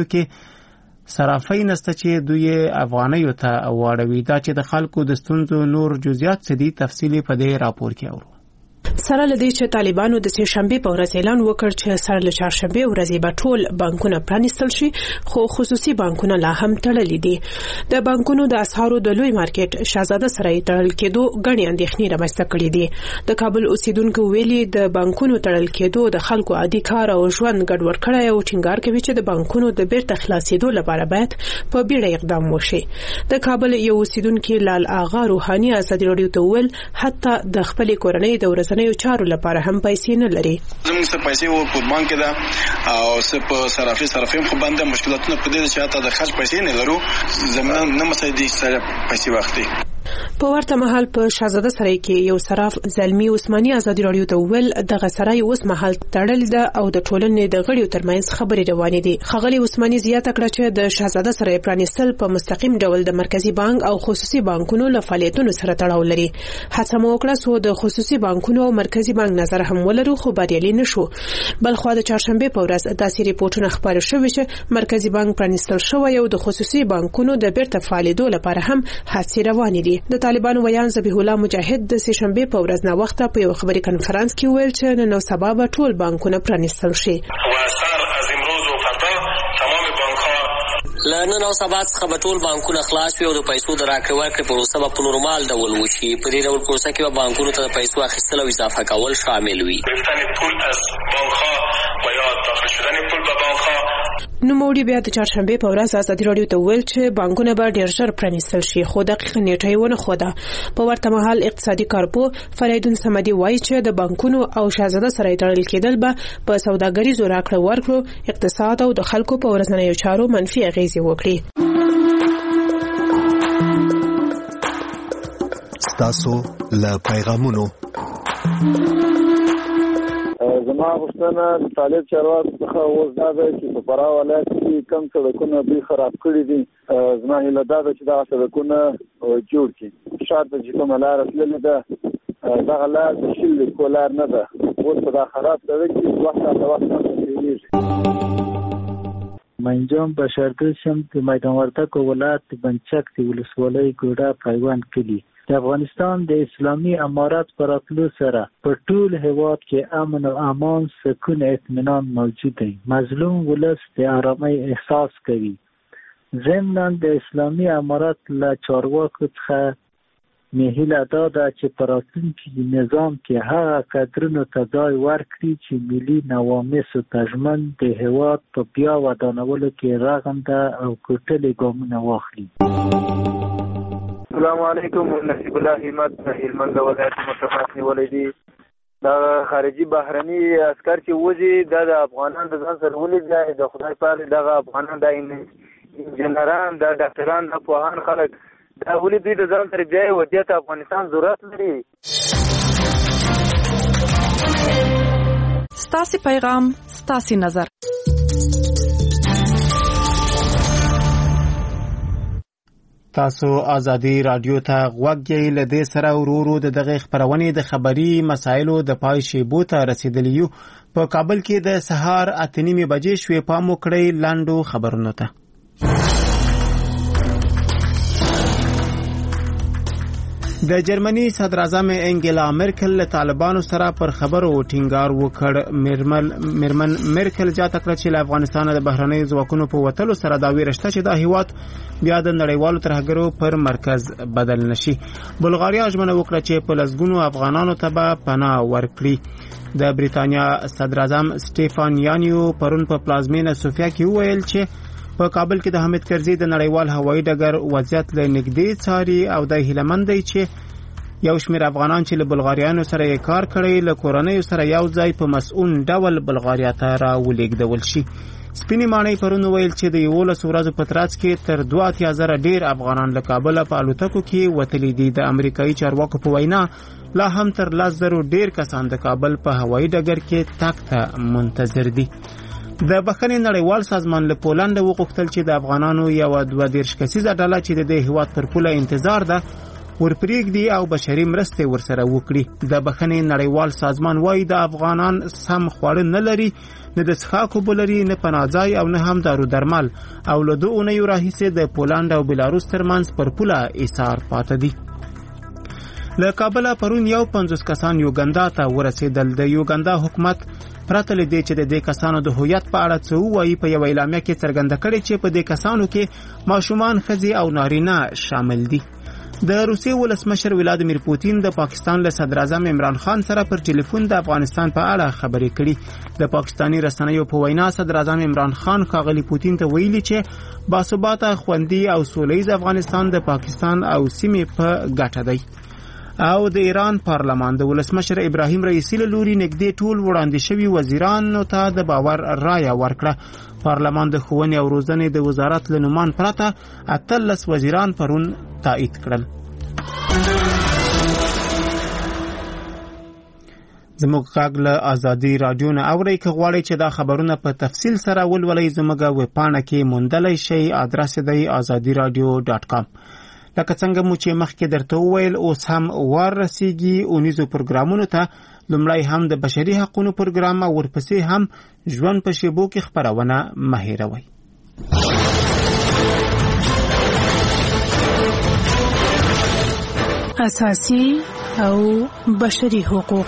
کې صرافۍ نسته چې دوی افغانیو ته واړوي. دا چې د خلکو د ستونزو نور جزئیات څه دي تفصیلي په دې راپور کې اورو. سره لدی چې طالبانو د سه شنبه په ورځ اعلان وکړ چې سره له چهارشنبه ورځې به ټول بانکونه پرانیستل شي، خو خصوصي بانکونه لا هم تړلي دي. د بانکونو د اسعارو د لوی مارکیټ شاهزاده سره تړل کېدو غني اندېښنې رامنځته کړې دي. د کابل اوسیدونکو ویلي د بانکونو تړل کېدو د خلکو عادي کار او ژوند ګډوډ کړی او ټینګار کوي چې د بانکونو د بیرته خلاصېدو لپاره باید په بیړه اقدام وشي. د کابل یو اوسیدونکو لال آغا روحاني ازادي راډیو ته ویل حتی د خپل کورنۍ د ورځنیو چارو لپاره هم پیسې نه لري. زموږ څه پیسې وو په بانک کې ده او څه په صرافي صرافیم خو باندې مشکلاتونه په دې چې حتی د خرج پیسې نه لرو، زموږ نه مساعدي سره پیسې واخلي. په ورته مهال په شاهزاده سرای کې یو صراف زلمی عثماني ازادي راډیو ته ویل دغه سرای اوس مهال تړل ده او د ټولنې د غړیو ترمنځ خبرې روانې دي. خغلی عثماني زیاته کړه چې د شاهزاده سرای پرانیستل په مستقیم ډول د مرکزی بانک او خصوصي بانکونو له فعالیتونو سره تړاو لري. هڅه مو وکړه سو د خصوصي بانکونو او مرکزی بانک نظر هم ولرو، خو بریالي نشو. بلخو د چهارشنبه په ورځ داسې ریپورتونه خبرې شوې چې مرکزی بانک پرانیستل شوی او د خصوصي بانکونو د بیرته فعالیدو لپاره هم هڅې روانې دي. د طالبانو ویان ذبیح الله مجاهد د سه شنبه په ورځ نه وخت په یو خبري کانفرنس کې ویل چې نن سبا به ټول بانکونه پرانیستل شي. لنن او سبا څخه به ټول بانکونه خلاص وي او د پیسو د راکړې ورکړې پروسه به په نورمال ډول وشي. په دې ډول پروسه کې به بانکونو ته د پیسو اخیستل او اضافه کول شامل وي. گرفتن پول از بانک‌ها و یا داخل شدن پول به بانک‌ها. نوموړي بیا د چهارشنبه په ورځ ازادي راډیو ته ویل چې بانکونه به ډېر ژر پرانیستل شي، خو دقیق نیټه یې ونه ښوده. په ورته مهال اقتصادي کارپو فریدون صمدي وایي چې د بانکونو او شاهزاده سره تړل کېدل به په سوداګریزو راکړه ورکړو اقتصاد او د خلکو په ورځنیو چارو منفي اغیزې وکړي. ستاسو له پیغامونو زما غوښتنه د طالب چارواکو څخه اوس دا ده چې په فراه ولایت کې کم سړکونه دوی خراب کړي دي. زما هیله دا ده چې دغه سړکونه جوړ کړي. شاته چې کومه لاره تللې ده دغه لار د شل لیکو لار نه ده. اوس په دا خراب سړک کې وخت ساعته وخت هم تېرېږي. منجم بشردوشم د میدان وردګ ولایت بنچک د ولسوالۍ ګوډه پیوند کلی. د افغانستان د اسلامي امارات پر راتلو سره په ټول هیواد کې امن او امان، سکون، اطمینان موجود دی. مظلوم ولس د آرامۍ احساس کوي. ضمناً د اسلامي امارات له چارواکو څخه مې هیله دا ده چې په راتلونکي نظام کې هغه کادرونو ته ځای ورکړي چې ملي نوامیسو ته ژمن د هیواد په بیا ودانولو کې رغنده او ګټلې ګامونه واخلي. السلام علیکم. نصیب الله همت هلمند ولایت متفق نیولې دي. دا خارجي بهرني عسكر چې وځي دا د افغانان د ځان سره ولې ځای د خدای پاک دغه افغانان د انجنيران د ډاکټران د پوهان خلک دا ولې دوی د ځان سره ځای ودی ته افغانستان ضرورت لري. ستاسي پیغام ستاسي نظر. تاسو ازادي رادیو ته غوږ یې لدې سره ورورو د دغه خبرونه د خبري مسایلو د پای شیبو ته رسیدلیو. په کابل کې د سهار اته نیمې بجې شوې پام وکړئ لاندو خبرونو ته. د جرمني صدر اعظم انګلا مرکل له طالبانو سره پر خبرو ټینګار وکړ. میرمن میرمن مرکل جاته کړ چې له افغانستان د بهرنۍ ځواکونو په وتلو سره دا ویرشته چې دا هیواد بیا د نړیوالو ترهګرو پر مرکز بدل نشي. بلغاریا ژمنه وکړه چې په لسګونو افغانانو ته به پناه ورکړي. د بریتانیا صدر اعظم سټيفان یانیو پرون په پلازمینه سوفیا کې ویل چې په کابل کې د حامد کرزي د نړیوال هوایي ډګر وضعیت له نږدې څاري او د هیلمند دی چې یو شمېر افغانان چې له بلغاریانو سره یې کار کړی له کورنۍ سره یو ځای په مسؤل ډول بلغاریا ته راولېږدول شي. سپینې ماڼۍ پرون ویل چې د یولس ورځو په ترڅ کې تر دوه اتیا زره ډېر افغانان له کابله په الوتکو کې وتلي دي. د امریکایي چارواکو په وینا لا هم تر لس زرو ډېر کسان د کابل په هوایي ډګر کې تګ ته منتظر دي. د بخښنې نړیوال سازمان له پولنډ وغوښتل چې د افغانانو یو دوه دېرش کسیزه ډله چې د دې هیواد پر پوله انتظار ده ورپرېږدي او بشري مرستې ورسره وکړي. د بخښنې نړیوال سازمان وایي د افغانان سم خواړه نه لري، نه د څښاک اوبه لري، نه پناه ځای او نه هم دارو درمل او له دوه اونیو راهیسې د پولنډ او بلاروس ترمنځ پر پوله ایثار پاته دي. له کابله پرون یو پنځوس کسان یوګندا ته ورسېدل. د یوګندا حکومت پرته له دې چې د دې کسانو د هویت په اړه څه ووایي په یوه اعلامیه کې څرګنده کړې چې په دې کسانو کې ماشومان، ښځې او نارینه شامل دي. د روسیې ولسمشر ولادیمیر پوتین د پاکستان له صدر اعظم عمران خان سره پر ټلیفون د افغانستان په اړه خبرې کړې. د پاکستاني رسنیو په وینا صدر اعظم عمران خان ښاغلي پوتین ته ویلي چې باثباته، خوندي او سولیز افغانستان د پاکستان او سیمې په ګټه دی. او د ایران پارلمان د ولسمشر ابراهیم رئیسی له لوري نږدې ټول وړاندې شوي وزیرانو ته د باور رایه ورکړه. پارلمان د ښوونې او روزنې د وزارت له نومان پرته اتلس وزیران پرون تایید کړل. زموږ غږ له ازادي رادیو نه اورئ. که غواړئ چې دا خبرونه په تفصیل سره ولولئ زموږ ویبپاڼه کې موندلی شئ. ادرس دی ازادي رادیو ډاټ کام. لکه څنګه مو چې مخکې درته وویل اوس هم ورسیږي اونیزو پروګرامونو ته. لومړی هم د بشري حقوقو پروګرام او ورپسې هم ژوند په شیبو کې خبرونه مه هېروئ. اساسي او بشري حقوق.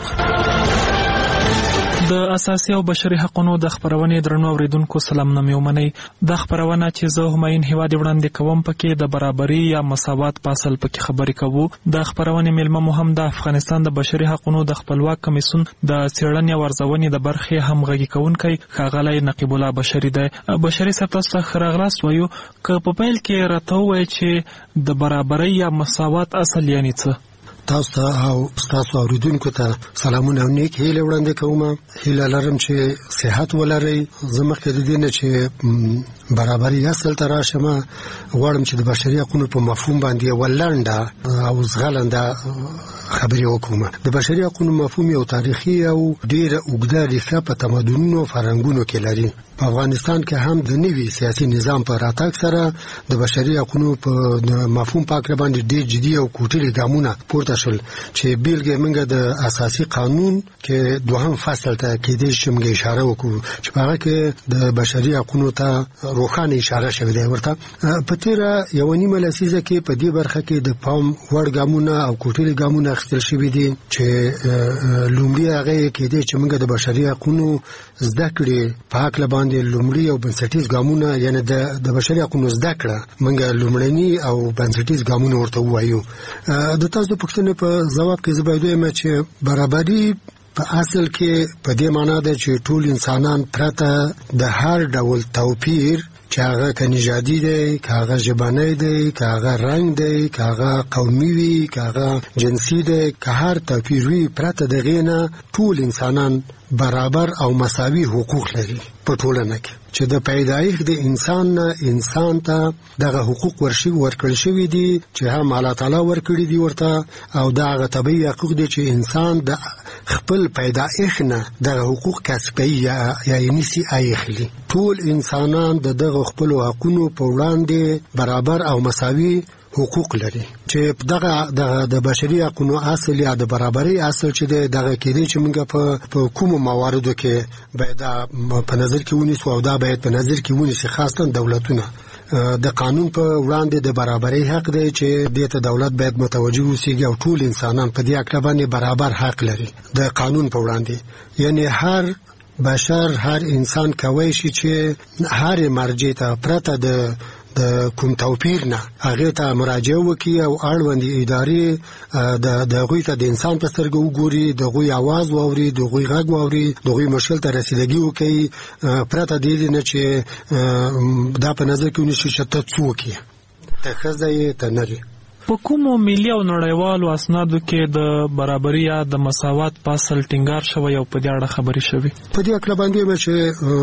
د اساسي او بشري حقوقو د خبرونې درنو اوریدونکو سلام نامې ومنئ. د خبرونه چې زه هماین هیواد وړاندې کوم پکې د برابرۍ یا مساوات په اصل پکې خبرې کوو. د خبرونې ملمه مو هم د افغانستان د بشري حقوقو د خپلواک کمیسیون د څېړنې او ارزونې د برخې همغږي کوونکی ښاغلی نقیب الله بشري دی. بشري صاحب تاسو ښه راغلاست وایو. که په پیل کې راته ووایئ چې د برابرۍ یا مساوات اصل یعنې څه؟ تاسو ته او تاسو اوریدونکو ته سلامونه او نیک هیله وړاندې کوم. هیله لرم چې صحت ولرئ. زه مخکې د دې نه چې برابرۍ اصل ته راشم غواړم چې د بشري حقوقو په مفهوم باندې ولنډه او زغلنده خبرې وکړم. د بشري حقوقو مفهوم یو تاریخي او ډېره اوږده ریښه په تمدنونو او فرهنګونو کې لري. په افغانستان کې هم د نوي سیاسي نظام په راتګ سره د بشري حقوقو په مفهوم په اړه باندې ډېر جدي او کوټلي ګامونه پورته شول چې بیلګې موږ د اساسي قانون کې دوهم فصل ته کېدای شي موږ اشاره وکړو چې په هغه کې د بشري حقوقو ته روښانه اشاره شوې ده. ورته په تیره یو نیمه لسیزه کې په دې برخه کې د پام وړ ګامونه او کوټلي ګامونه اخیستل شوي دي چې لومړی هغه کېدای چې موږ د بشري حقوقو زده کړې په هکله باندې لومړی او بنسټیز ګامونه یعنی د د بشري حقوقو زده کړه موږ لومړني او بنسټیز ګامونه ورته وایو. د تاسو پوښتنې په ځواب کې زه باید وایم چې برابري په اصل کې په دې معنا ده چې ټول انسانان پرته د هر ډول توپیر چې هغه کنيجادي دی، هغه ژبنی دی، هغه رنگ دی، هغه قومي وي، هغه جنسي دی، که هر توپیر وي، پرته دغه نه ټول انسانان برابر او مساوي حقوق لري په ټولنه کې. چې د پیدایښت د انسان نه انسان ته دغه حقوق ورشي ورکړل شوي دي چې هم الله تعالی ورکړي دي ورته، او دغه طبیعي حقوق دي چې انسان د خپل پیدایښت نه دغه حقوق کسبي یا یا نسی اخلي. ټول انسانان د دغه خپل حقوقو په وړاندې برابر او مساوي حقوق لري. چې دغه د بشري حقوقو اصل یا د برابرۍ اصل چې دغه کېدی چې موږ په کوم مواردو کې باید په نظر کې ونیسو، او دا باید په نظر کې ونیسي خاصه دولتونه. د قانون په وړاندې د برابرۍ حق دی چې دته دولت باید متوجه وسیږي، او ټول انسانان په دې حق باندې برابر حق لري د قانون په وړاندې. یعنی هر بشر هر انسان کوي شي چې هر مرجع ته پرته د د کوم توپیر نه هغه ته مراجعه وکړي او اړوندې ادارې د دغوی ته د انسان په سترګه وګوري، دغوی आवाज واوري، دغوی غږ واوري، دغوی مشکل ته رسیدګي وکړي، پرته دې نه چې دا په نظر کې ونیسي چې ته څوک یې، ته ښځه یې، ته نر یې. په کومو ملي او نړیوالو اسنادو کې د برابرۍ یا د مساوات په اصل ټینګار شوی او په دې اړه خبرې شوي؟ په دې اړه باندې چې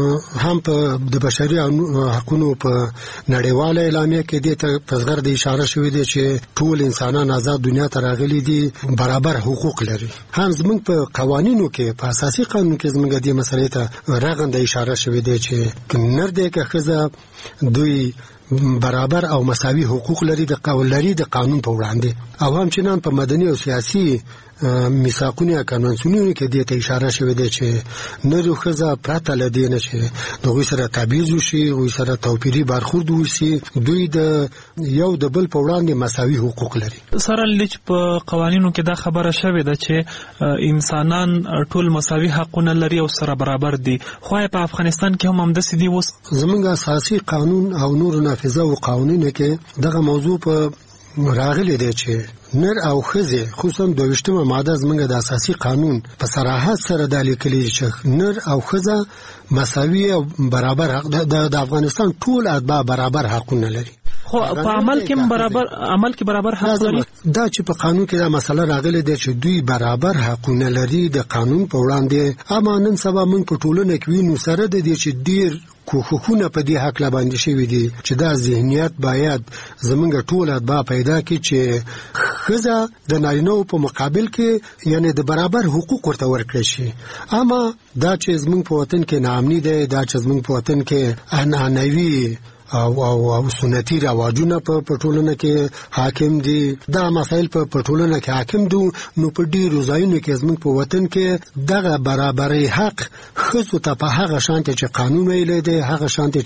هم په د بشري حقوقو په نړیواله اعلامیه کې دې ته په زغر د اشاره شوې ده چې ټول انسانان آزاد دنیا ته راغلي دي، برابر حقوق لري. هم زموږ په قوانینو کې په اساسي قانون کې زموږ د مسلې ته رغنده اشاره شوې ده چې نر دې که ښځه دوی برابر او مساوي حقوق لري د قانون لري د قانون په وړاندې. او هم چې نن په مدني او سیاسي میثاقونو یا قانونونو کې دې ته اشاره شوې ده چې نر او ښځه پرته له دې نه چې دوی سره تبعیض وشي، دوی سره توپیري برخورد وشي، دوی د یو د بل په وړاندې مساوي حقوق لري. سره لچ په قوانینو کې دا خبره شوې ده چې انسانان ټول مساوي حقونه لري او سره برابر دي، خو په افغانستان کې هم همداسې دي. اوس زموږ اساسي قانون او نور نافذه او قوانینو کې دغه موضوع په راغلي دی چې نر او ښځې خصوصا دویشتمه ماده زموږ د اساسي قانون په صراحت سره دا لیکلي چې نر او ښځه مساوي او برابر حق د افغانستان ټول اتباع برابر حقونه لري. خو په عمل کې برابر عمل کې برابر حق لري. دا چې په قانون کې دا مسله راغلي ده چې دوی برابر حقونه لري د قانون په وړاندې. اما نن سبا موږ په ټولنه کې وینو سره د دې چې ډیر کوښښونه په دې حق باندې شوي دي چې دا ذهنیت باید زمونږ ټول اتباع پیدا کړي چې ښځه د نارینه‌و په مقابل کې یعنی د برابر حقوق ورته ورکړي شي. اما دا چې زمونږ په وطن کې ناامني ده، دا چې زمونږ په وطن کې عنعنوي او او او سنتي رواجونه په پټولنه کې حاکم دي، دا مسائل په پټولنه کې حاکم دي، نو په ډیرو ځایونو کې زموږ په وطن کې دغه برابرۍ حق ښځو ته په هغه شانتي چې قانون ویلی دی، هغه شانتي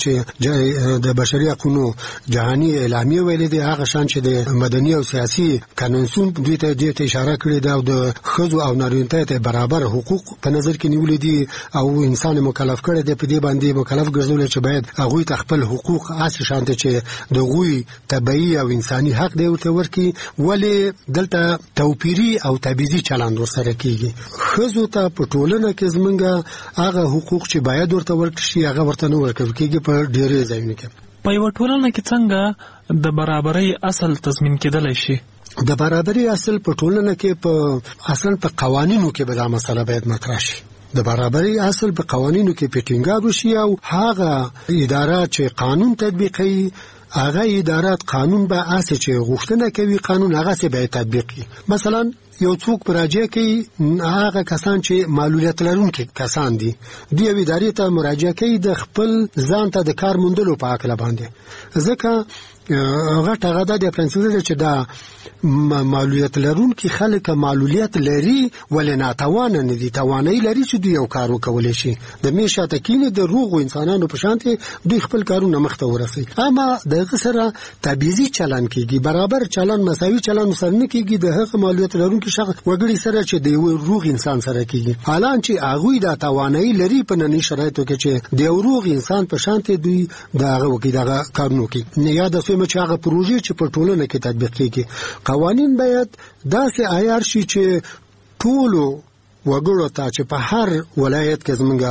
چې د بشري حقوقو جهاني اعلامیه ویلی دی، هغه شان چې د مدني او سیاسي قانون دوی ته دې ته اشاره کړې ده او د ښځو او نارینه ته برابر حقوق په نظر کې نیولې دي او انسان مکلف کړی دی په دې باندې مکلف ګرځول چې باید هغه ته خپل حقوق اسی شانته چې د غوي طبيعي او انساني حق دی ورته ورکی، ولی دلته توپیری او تبعیضي چلند ورسره کیږي. خزو ته په ټولنه کې زمونږه هغه حقوق چې باید ورته ورکړي هغه ورته نه ورکول کیږي په ډیرې ځایونو کې. په یو ټولنه کې څنګه د برابرۍ اصل تضمین کېدلی شي؟ د برابرۍ اصل په ټولنه کې په اصل په قوانینو کې به دا مسله باید مطرح شي. د برابرۍ اصل په قوانینو کې پیټینګار وشي او هغه اداره چې قانون تطبیقوي هغه ادارات قانون به اساس چې غوښتنه کوي قانون هغه سي به تطبیقي. مثلا یو څوک مراجعه کوي هغه کسان چې معلولیت لرونکي کسان دي، دوی ادارې ته مراجعه کوي د خپل ځان ته د کار موندلو په اړه باندې، ځکه هغه ټاغه د پرنسپل چې دا معلولیت لرونکي خلک معلولیت لري ولې ناتوان نه دي، توانایي لري چې دوی یو کار وکولای شي. د میشه تکینه د روغ انسانانو په شانتي دوی خپل کارونه مخته ورسي. اما دغه سره تبعیضي چلن کیږي، برابر چلن مساوي چلن سره نه کیږي د هغه معلولیت لرونکي شخص وګړي سره چې د روغ انسان سره کیږي، حالان چې هغه د توانایي لري په ننني شرایطو کې چې د روغ انسان په شانتي دوی دغه وکي دغه کارونه کوي. نه یاد سوي چې هغه پروژې چې په ټولنه کې تطبیق کیږي قوانین باید داسې عیار شي چې ټولو وګړو ته چې په هر ولایت کې زمونږ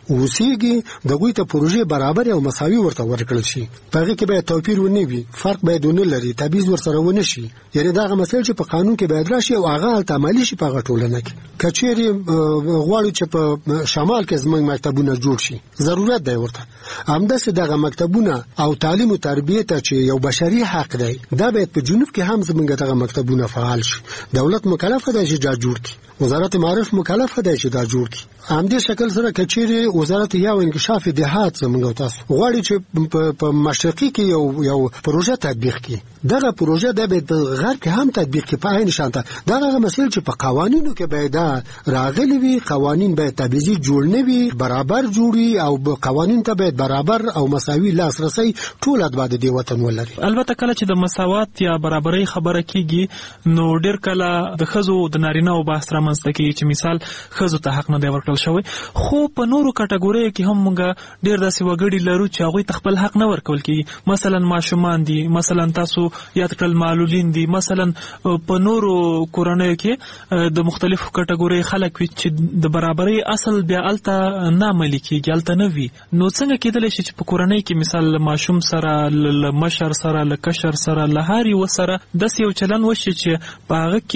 اوسېږي دغه ته پروژې برابر او مساوي ورته ورکړل شي په هغه کې به توپیر ونه وي فرق باید ونه لري تبعیض ورسره ونه شي یعنی دا هغه مسایل چې په قانون کې باید راشي او هغه تعاملي شي په ټولنه کې کچېری غواړي چې په شمال کې زموږ مکتبونه جوړ شي ضرورت دی ورته همداسې دغه مکتبونه او تعلیم او تربیه ته چې یو بشري حق دی دا باید په جنوب کې هم زموږ دغه مکتبونه فعال شي دولت مکلف دی چې دا جوړ کړي وزارت معارف مکلف دی چې دا جوړ کړي همدې شکل سره کچېری وزارت یا انکشاف دهات زموږ تاسو غواړي چې په مشرقي کې یو یو پروژه تطبیق کړي دغه پروژه د به په غرب کې هم تطبیق کړي په عین شانته دغه مسایل چې په قوانینو کې باید راغلي وي قوانین باید تبعیضي جوړ نه وي برابر جوړي او قوانین ته باید برابر او مساوي لاسرسي ټول ادباد دی وطن ولري البته کله چې د مساوات یا برابرۍ خبره کیږي نو ډیر کله د خزو د نارینه او بحث رامنځته کیږي چې مثال خزو ته حق نه دی ورکړل شوی خو په نورو کټګوریو کې هم موږ ډیر داسې وګړي لرو چې هغوی ته خپل حق نه ورکول کیږي مثلا ماشومان دي مثلا تاسو یاد کړل معلولین دي مثلا په نورو کورنیو کې د مختلفو کټګوري خلک وي چې د برابرۍ اصل بیا الته نه عملي کیږي الته نه وي نو څنګه کېدلی شي چې په کورنۍ کې مثال ماشوم سره له مشر سره له کشر سره له هر یو سره داسې یو چلن وشي چې په هغه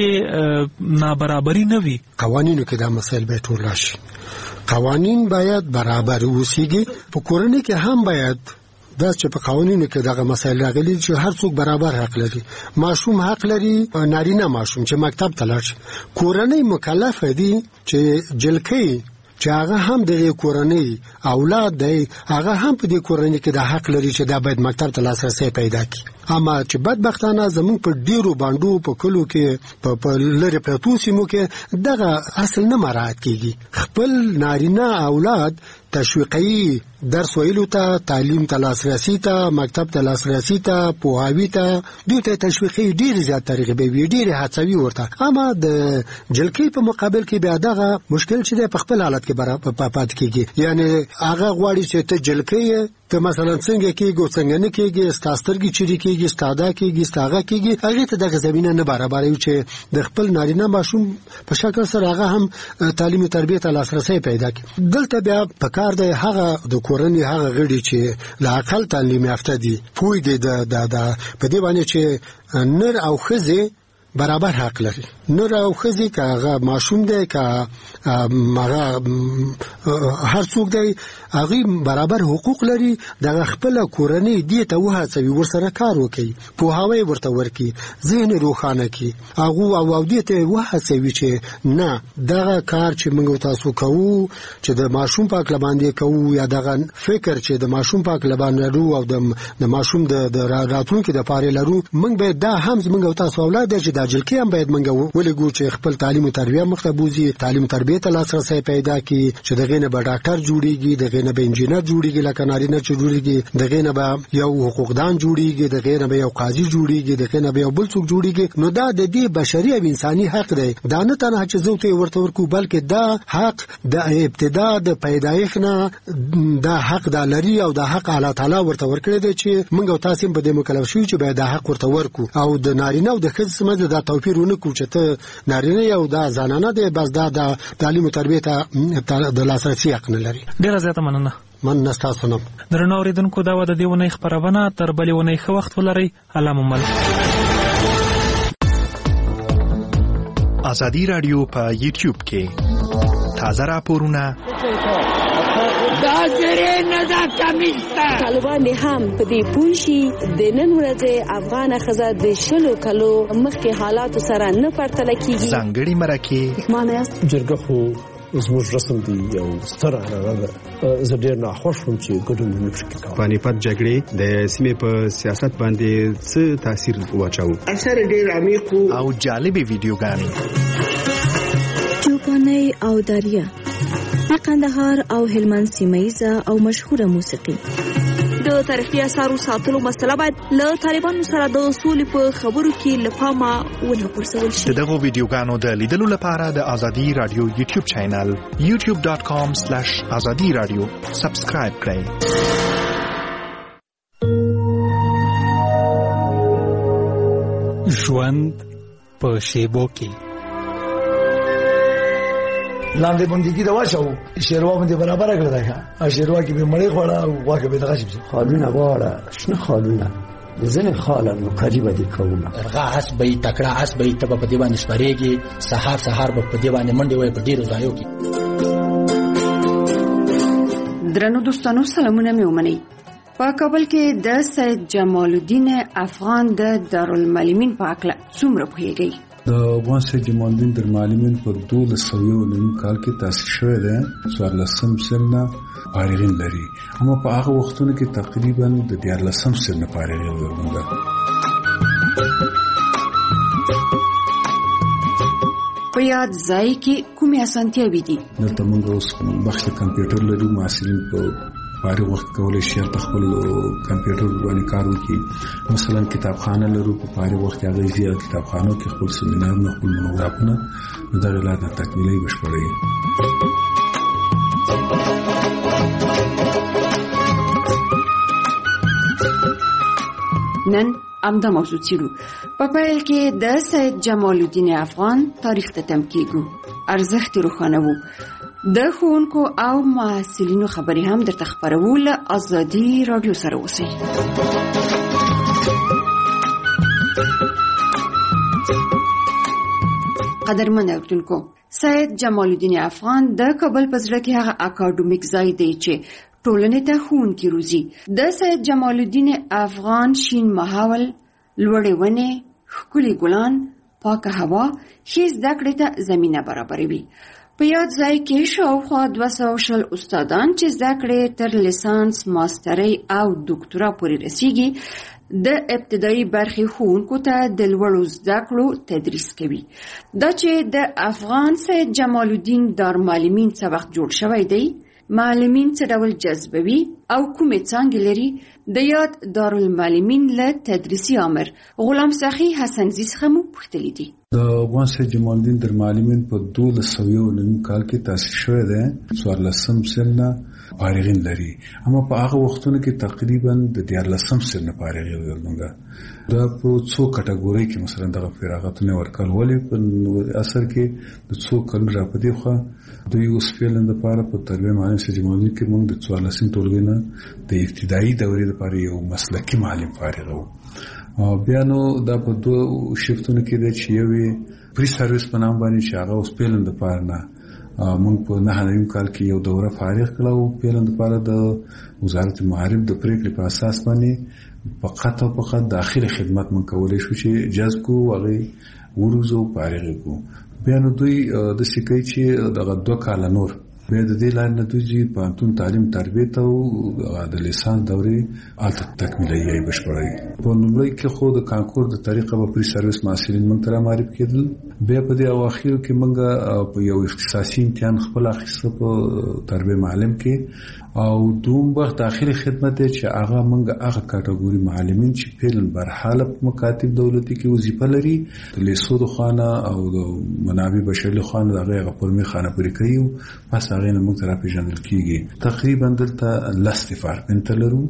کې نابرابري نه وي قوانینو کې دا مسایل به ټول راشي قوانین باید برابر اوسېږي په کورنۍ کې هم باید دا چې په قوانینو کې دغه مسایل راغلي چې هر څوک برابر حق لري ماشوم حق لري نارینه ماشوم چې مکتب ته لاړ شي کورنۍ مکلف دي چې جلکې چې هغه هم د کورنۍ اولاد دی هغه هم په دې کورنۍ کې د حق لري چې دا باید مکتب ته لاسرسي پیدا کړي اما چې بدبختانه زموږ په ډیرو باندو په کلو کې په لری پروتو سیمو کې دغه اصل نه مراعات کیږي خپل نارینه اولاد تشویقي درس ویلو ته تعلیم ته لاسرسي ته مکتب ته لاسرسي ته پوهاوی ته دوی ته تشویقي ډیر زیات طریقې به وي ډیر هڅوي ورته اما د جلکې په مقابل کې بیا دغه مشکل چې په خپل حالت کې برابر پات کیږي یعنی هغه غواړي چې ته جلکې ته مثلا څنګه کېږي څنګه نه کېږي ستاسترګي چيري کېږي ستاده کېږي ستاغه کېږي هغه ته د زمينه نه برابر وي چې د خپل نارینه ماشوم په شکل سره هغه هم تعلیم او تربیه ته لاسرسي پیدا کړي دلته بیا په کار دی هغه د کورنۍ هغه غړي چې له عقل تعلیم یافته دي پوي دي د د په دې باندې چې نر او خزه برابر حق لري نور او خزي کاغه ماشوم دی کا هغه هر څوک دی هغه برابر حقوق لري د خپل کورنۍ دی ته وهڅوي ورسره کار وکړي په هواي ورته ورکی ذهن روخانه کی هغه او او دی ته وهڅوي چې نه دغه کار چې موږ تاسو کوو چې د ماشوم پاک لباندې کوو یا دغه فکر چې د ماشوم پاک لباندې لرو او د ماشوم د راتلونکو د پاره لرو موږ به دا هم موږ تاسو اولاد چې د جلکې هم باید موږ ولګو چې خپل تعلیم او تربیه مختبوزي تعلیم تربیه ته لاسرسي پیدا کی چې دغه نه به ډاکټر جوړیږي دغه نه به انجینر جوړیږي لکه نارینه چې جوړیږي دغه نه به یو حقوقدان جوړیږي دغه نه به یو قاضي جوړیږي دغه نه به یو بل څوک جوړیږي نو دا د دې بشري او انساني حق دی دا نه تنه چې زوته ورته ورکو بلکې دا حق د ابتدا د پیدایښت نه دا حق د لري او دا حق الله تعالی ورته ورکړي دی چې موږ تاسو په دې مکلف شو چې باید دا حق ورته ورکو او د نارینه او د ښځې سمجه دا توپیر ونه کو چې ته نارینه یو دا زنانه دی بس دا د تعلیم او تربیه ته د لاسرسي حق نه لري. ډیره زیاته مننه. من نستاسو نم درنو اوریدونکو دا و د دې ونې خبرونه تر بلې ونې ښه وخت ولرئ. علامه مل ازادي رادیو په یوټیوب کې تازه راپورونه دا زره نه دا کمیسته طالبان هم په دې پوښي د نن ورځې افغان خزه د شلو کلو مخکې حالات سره نه پرتل کیږي. ځانګړي مرکه معنی جرګه خو زموږ رسم دی یو ستر هغه زه ډېر ناخوښ وم چې ګډون نه پکې کوم. پانیپت جګړې د سیمې په سیاست باندې څه تاثیر واچاو؟ اثر ډېر عمیق او جالبې ویډیوګانې چوپاني او دریا د قندهار او هلمند سیمایزه او مشهوره موسیقي. د تاریخي اثارو ساتلو مسله باید له طالبانو سره د اصول په خبرو کې لپاره ونه غورځول شي. دغه ویډیوګانو د لیدلو لپاره د ازادي رادیو یوټیوب چینل یوټیوب ډاټ کام سلیش ازادي رادیو سبسکرایب کړئ. ژوند په شیبو کې لاندې بندګي دا واچو شیروا باندې برابر کړل دا ښه شیروا کې به مړې خوړه او واکه به دغه شي خالونه واړه شنه خالونه ځنه خاله نو قریبه دي کومه هغه اس به تکړه اس به تب په دیوان سپریږي سحر سحر په دیوان منډي وای په ډیرو ځایو کې. درنو دوستانو سلامونه مې ومنئ. په کابل کې د سید جمال الدین افغان د دارالمعلمین په اړه څومره پوهیږئ؟ د افغان سید جمال الدین دارالمعلمین په دولس سوه نیم کال کې تاسیس شوی دی. څوارلسم سل نه فارغین لري، اما په هغه وختونو کې تقریبا د دیارلسم سل نه فارغین درلودل. په یاد ځای کې کومې اسانتیاوې دي؟ دلته موږ اوس بخش کمپیوټر لرو. محصلین په فارغ وخت کولای شي خپل کمپیوټر باندې کار وکړي. مثلا کتابخانه لرو، په فارغ وخت هغه زیات کتابخانو کې خپل سیمینارونه خپل مونوګرافونه دغه لاره تکمیلي بشپړوي. نن امدا موضوع چیرو په پیل کې د سید جمال الدین افغان تاریخ ته تم کیږو. ارزښت روښانه وو. د ښوونکو او محصلینو خبرې هم درته خبرو له ازادي رادیو سره اوسئ. قدرمن اورېدونکو، سید جمال الدین افغان د کابل په زړه کې هغه اکاډمیک ځای دی چې ټولنې ته ښوونکي روزي. د سید جمال الدین افغان شین ماحول، لوړې ونې، ښکلي ګلان، پاکه هوا ښې زده کړې ته زمینه برابروي. په یاد ځای کې شاوخوا دوه سوه شل استادان چې زده کړې تر لیسانس، ماسترۍ او ډاکټرا پورې رسیږي د ابتدایي برخې ښوونکو ته د لوړو زده کړو تدریس کوي. دا چې د افغان سید جمال الدین دارالمعلمین څه وخت جوړ شوی دی، معلمین څه ډول جذبوي او کومې څانګې لري، د یاد دارالمعلمین له تدریسي آمر غلام سخي حسنزي څخه مو پوښتلي دي. د افغان سید جمال الدین دارالمعلمین په دولس سوه نیم کال کې تاسیس شوی دی. څوارلسم سل نه فارغین لري، اما په هغه وختونو کې تقریبا د دیارلسم سل نه فارغین درلودل. دا په څو کټګوري کې مثلا دغه فراغتونه ورکول ولې په اثر کې د څو کلونو راپدې خو دوی اوس فعلا د پاره په تربیه معلم سید جمال الدین کې موږ د څوارلسم ټولګي نه د ابتدایي دورې لپاره یو مسلکي معلم فارغ وو. بیا نو دا په دوه شفتونو کې د چې یوې پری سرویس په نام باندې چې هغه اوس فعلا د پاره نه موږ په نهه نیم کال کې یو دوره فارغ کړو. فعلا د پاره د وزارت معارف د پریکړې په اساس باندې فقط او فقط داخلي خدمت مونږ کولای شو چې جذب کو هغه ورزو فارغ کو. بیا نو دوی د سکه چې دغه دوه کال نور بیا د دې لاندې دوی په انتون تعلیم تربیت او د لیسانس دورې الته تکمیلي یې بشپړوي. په نومړی کې خو د کانکور د طریقه په پری سرویس محصلین موږ ته معرفي کېدل. بیا په دې اواخرو کې موږ په یو اختصاصي امتحان خپل اخیسته په تربیه معلم کې او دوم وخت داخلي خدمت چې هغه موږ هغه کټګوري معلمین چې فعلا برحاله مکاتب دولتي کې وظیفه لري د لیسو د خانه او د منابع بشري خانه دغه غفرمي خانه پرې کوي پس هغه نه موږ ته راپېژندل کیږي. تقریبا دلته لاس ډیپارټمنټ لرو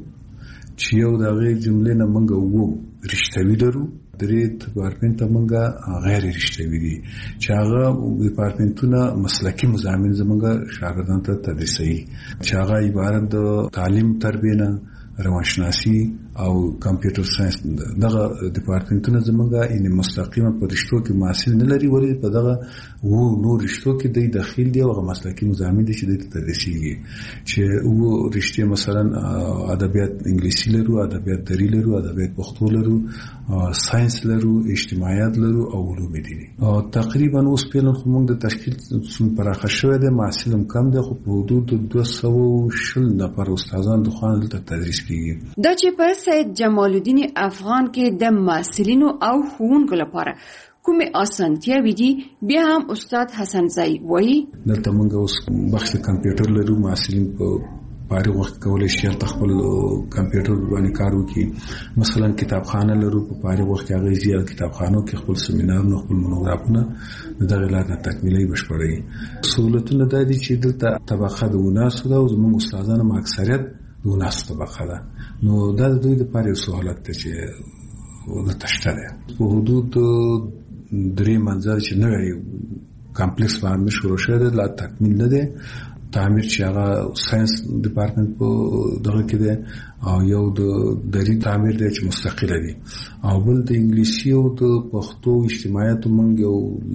چې یو دغه جملې نه موږ وو رښتوي لرو، درې ډیپارټمنټ موږ غیر رښتوي دي چې هغه ډیپارټمنټونه مسلکي مضامین زموږ شاګردانو ته تدریسي چې هغه عبارت د تعلیم تربیه، روانشناسي او کمپیوټر ساينس. دغه ډیپارټمنټونه زموږ ان مستقیمه په رښتو کې محصل نه لري، ولې په دغه وو نور رښتو کې د داخلي دی او مسلکي مضامین دي چې د تدریسي چې وو رښتیا مثلا ادبیات انګلیسي لرو، ادبیات دری لرو، ادبیات پښتو لرو، ساينس لرو، اجتماعیات لرو او علوم دي. تقریبا اوس په لن خو موږ د تشکیل پراخه شوې ده، محصل هم کم ده، خو په حدود دوه سوه شل نفر استادان د خوان ته تدریس کیږي. دا چې په سید جمال الدین افغان کې د محصلینو او ښوونکو لپاره کومې اسانتیاوې دي، بیا هم استاد حسن زئی وایي دلته موږ اوس بخش کمپیوټر لرو. محصلین په فارغ وخت کولای شي خپل کمپیوټر باندې کار وکړي. مثلا کتابخانه لرو، په فارغ وخت هغه زیات کتابخانو کې خپل سیمینارونه خپل مونوګرافونه دغه لاره تکمیلي بشپړوي. سہولتونه د دې چې دلته طبقه د وناسو ده او زموږ استادانو ما اکثریت د وناسو طبقه ده، نو دا د دوی لپاره سہولت ده چې د تشته ده. په حدود درې منځل چې نه کمپلیکس فارم شروع شوه لا تکمیل نه ده تعمیر چې هغه ساينس ډپارټمنټ په دغه کې ده او یو د دری تعمیر دی چې مستقله دي او بل د انګلیسي او د پښتو اجتماعیت مونږ یو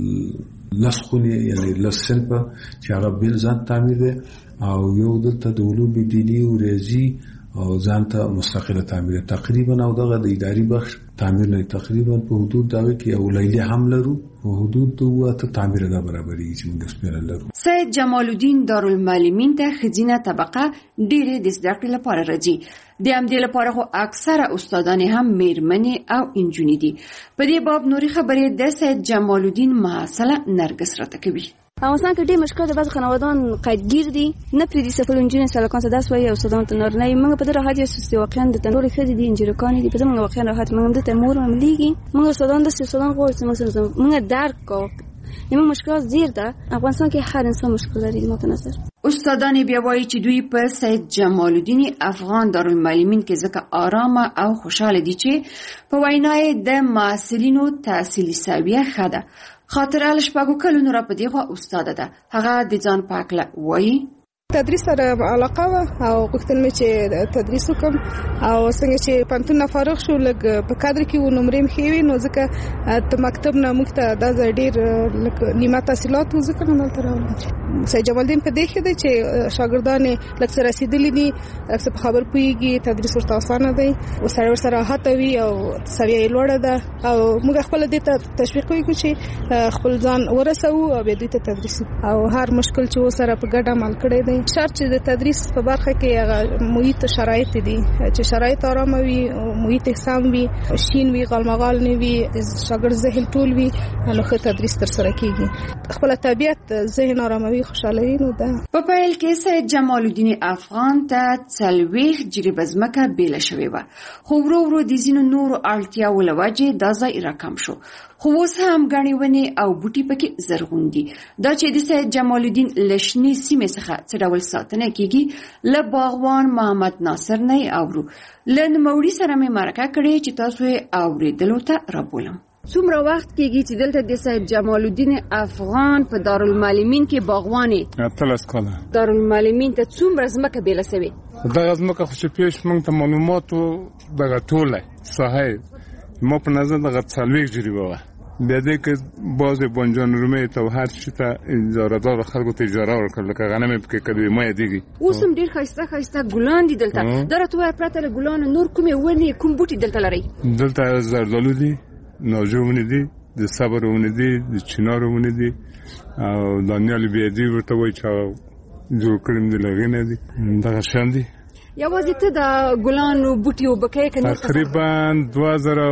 لسخونی یعنی لسن په چې هغه بل ځان تعمیر دی او یو د علوم دینی او ریاضي او ځان ته مستقله تعمیر تقریبا او دغه د اداري بخش تعمیر نه تقریبا په حدود دغه کې او لیلی هم لرو په حدود دوه تعمیر دا برابرۍ چې موږ سپیره لرو. سید جمال الدین دارالمعلمین ته خزینه طبقه ډېرې د زده کړې لپاره راځي. د همدې لپاره خو اکثره استادان هم میرمنې او انجونې دي. په دې باب نورې خبرې د سید جمال الدین محصله نرګس راته کوي. افغانستان کې ډېر مشکل د بعض خانوادان قیدګیر دي نه پرې دي سفر انجینر سلکان ته داس وایي او استادان ته نور نه موږ په دې راحت یو سیستم واقعا د تنور خدي دي انجینرکان دي په موږ واقعا راحت موږ د تمور ممليږي موږ استادان د استادان غوښتل موږ موږ درک کو یمه مشکل زیر ده افغانستان کې هر انسان مشکل لري متنظر. استادان بیا وایي چې دوی په سید جمال الدین افغان دارالمعلمین کې ځکه آرامه او خوشاله دي چې په وینای د محصلینو تحصیلي سویه خده خاطر ال شپږو کلونو را په دیغه استاد ده هغه د ځان پاکله وایي تدریس سره علاقه و او غوښتل مې چې تدریس وکم او څنګه چې پنځه نه فارغ شو لګ په کادر کې و نمرې مخې وي نو ځکه ته مکتب نه موږ ته د ډېر نیمه تحصیلات و ځکه نه دلته راغلم. سید جمال الدین په دې کې دی چې شاګردان لکه سره رسیدلي دي اکثر خبر پويږي تدریس ورته اسانه دی او سره سره هاتوي او سویه لوړه ده او موږ خپل دې ته تشویق کوو چې خپل ځان ورسو او به دې ته تدریس او هر مشکل چې وسره په ګډه عمل کړي دی شرط چې د تدریس په برخه کې هغه محیط شرایط دي چې شرایط آرام وي محیط سم وي شین وي غلمغال نه وي شاګرد ذهن ټول وي نو ښه تدریس تر سره کیږي خپل طبيعت ذهن آرام وي خوشاله وي نو ده. په پیل کې سید جمال الدین افغان ته څلوېښت جریبه ځمکه بیله شوې وه خو ورو ورو د ځینو نورو اړتیاوو له وجې دا ځای راکم شو خو اوس هم ګڼې ونې او بوټي پکې زرغون دي. دا چې د سید جمال الدین له شنې سیمې څخه څه ډول ساتنه کیږي له باغوان محمد ناصر نه اورو له نوموړي سره مې مرکه کړې چې تاسو یې اورېدلو ته رابولم. څومره وخت کېږي چې دلته د سید جمال الدین افغان په دارالمعلمین کې باغوانې اتلس کاله دارالمعلمین ته څومره ځمکه بیله سوې دغه ځمکه خو چې پیش موږ ته معلوماتو دغه ټوله ساحه ما په نظر دغه څلوېښت جریبه وه بیا دې کې بعضې بانجان رومې ته هر شي ته اجارهدار خلکو ته اجاره ورکړل لکه غنم یې پکې کړي ما یادېږي اوس هم ډېر ښایسته ښایسته ګلان دي دلته دا راته ووایه پرته له ګلانو نور کومې ونې کوم بوټي دلته لرئ دلته زردالو دي ناجو ونې دي د صبر ونې دي د چنار ونې دي او دانیال بیادي ورته وایي چې جوړ کړي دي له هغې نه دي دغه شیان دي یوازې ته د ګلانو بوټي وبکې که تقریبا دوه زره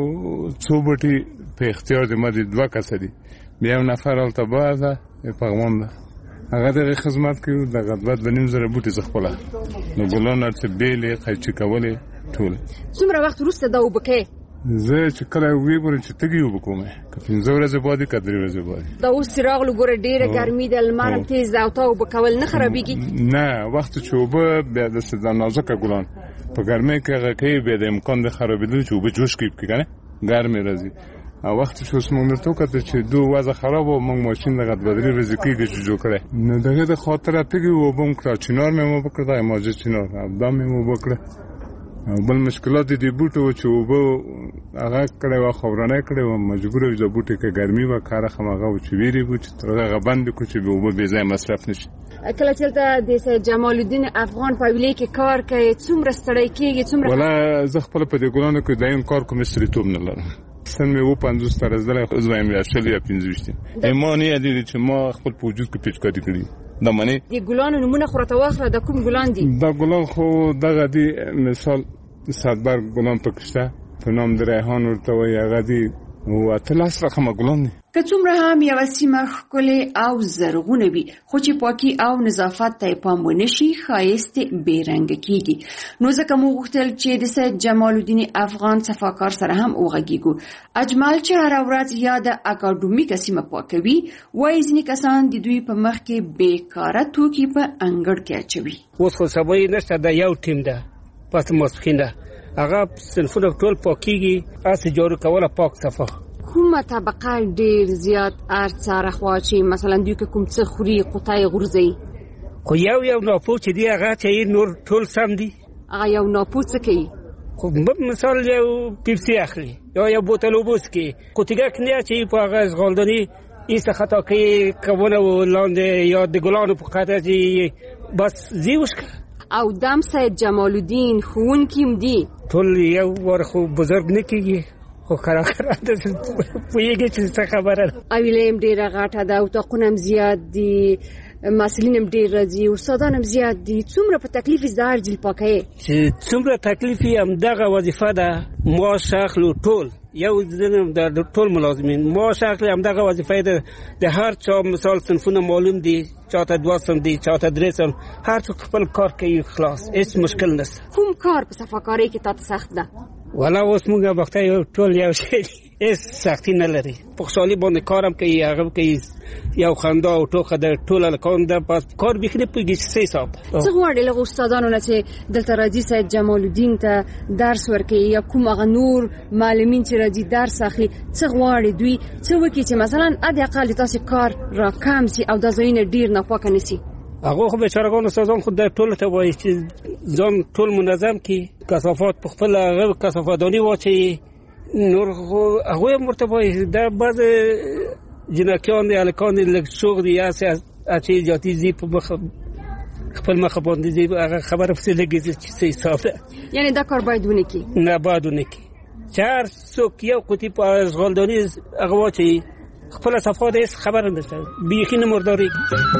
څو بوټي په اختیار د ما دي دوه کسه دي بیا یو نفر هلته بازه پغمان ده هغه دغه خدمت کوي دغه دوه دوه نیم زره بوټي زه خپله نو ګلان هرڅه بیلې قیچي کولې ټولې څومره وخت وروسته دا وبکې زه چې کله وګورم چې تګي وبکومه که پنځه ورځې بعد که درې ورځې بعد دا اوس چې راغلو ګوره ډېره ګرمي ده لمر هم تیز ده او تا وبکول نه خرابېږي نه وخت چې اوبه بیا داسې د نازکه ګلان په ګرمۍ کې هغه کوي بیا د امکان د خرابېدلو چې اوبه جوش کوي پکې که نه ګرمې راځي او وخت چې اوس موږ درته وکتل چې دو وضع خراب و موږ ماشین دغه دوه درې ورځې کېږي چې جوړ کړی نو دغه د خاطره تګي اوبه م کړه چنار مې مو وکړه دا ماجه چنار دا مې مو وکړه او بل مشکلات دي بوټو چې اوبه هغه کړی وه خاورنی کړی وه مجبور وي د بوټي که ګرمي وه کار هم هغه و چې ویرې وو چې تر هغه بند کړو چې اوبه بې ځایه مصرف نه شي کله چې دلته د سید جمال الدین افغان په ویلې کې کار کوي څومره ستړی کېږي څومره والا زه خپله په دې ګلانو کې دایم کار کوم ستړیتوب نه لرم سن مې اووه پنځوس ته رسېدلی زه وایم یا شل یا پنځه ویشت یم ما نه یادېږي چې ما خپل په وجود کې پیچکاري کړي دا منې د ګلانو نومونه خو راته واخله دا کوم ګلان دي دا ګلان خو دغه دي مثال صدبرګ ګلان پکې شته په نام د ریحان ورته وایي هغه دي او اتلس رقمه ګلان دي که څومره هم یوه سیمه ښکلې او زرغونه وي خو چې پاکي او نظافت ته یې پام ونه شي ښایست یې بېرنګه کېږي نو ځکه مو غوښتل چې د سید جمال الدین افغان صفاکار سره هم وغږېږو اجمل چې هره ورځ یا د اکاډمیکه سیمه پاکوي وایي ځینې کسان د دوی په مخ کې بېکاره توکي په انګړ کې اچوي اوس خو سبا یې نشته دا یو ټیم ده پس ماسپښین ده هغه صنفونه ټول پاکېږي هسې جارو کوله پاک صفا کومه طبقه ډیر زیات ارڅاره خوا چې مثلا دوی که کوم څه خوري قوطه غورځي؟ خو یو یو ناپوه چې دی هغه چې نور ټول سم دي. هغه یو ناپوه څه کوي؟ خو مثال یو پیپسي اخلي یا یو بوتل اوبه څښي، قوطیګک نه اچوي په هغه ځغالداني ایسته خطا کوي کونه لاندې یا د ګلانو په قطعه چې بس ځي وشکه. او دم سید جمال الدین ښوونکي هم دي؟ ټول یو وار خو بزرګ نه کېږي، خو کراکره پوهېږي چې څه خبره ده. اویله هم ډېره غټه ده، اتاقونه هم زیات دي، محصلین هم ډېر راځي، استادان هم زیات دي. څومره په تکلیف یې زده هر جیل پاکوي؟ چې څومره تکلیف یې همدغه وظیفه ده. معاش اخلو ټول یو د ټول ملازمین معاش اخلي، همدغه وظیفه ده. د هر چا مثال صنفونه معلوم دي، چاته دوه صنف دي، چاته درې صنف، هر څوک خپل کار کوي خلاص، هیڅ مشکل نشته. کوم کار په صفاکارۍ کې تاته سخت ده؟ والا اوس موږ وخته یو ټول یو شی هیڅ سختي نه لري، په خوشحالي باندې کارم کوي، هغه کوي یو خندا او ټوکه د ټول الکان ده، پس کار بیخي نه پوهېږي چې څه حساب. څه غواړې له استادانو نه چې دلته راځي سید جمال الدین ته درس ورکوي یا کوم هغه نور معلمین چې راځي درس اخلي، څه غواړې دوی څه وکړي چې مثلا حداقل د تاسې کار را کم سي او دا ځایونه ډېر ناپاکه نه سي؟ هغه خو بیچارهګان استادان خو د ټولو ته وایي چې ځان ټول منظم کړي، کثافات په خپله هغه کثافتداني واچوي. نور خو هغوی هم ورته وایي دا بعضې جنکیان دي هلکان دي لږ شوق دي هسې اچوي زیاتي ځي په مخه خپل مخه باندې ځي، هغه خبره پسې لګېږي چې څه حساب ده. یعنې دا کار باید ونه کړي؟ نه باید ونه کړي. چې هر څوک یو قوطي په اشغالداني هغه واچوي، خپله صفا ده، هېڅ خبره نشته، بیخي نه مردارېږي.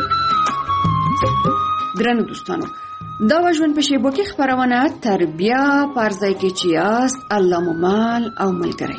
درنو دوستانو، دا و ژوند په شیبو کې خپرونه تربیه پر ځای کې چې یاست الله مو مال او ملګری.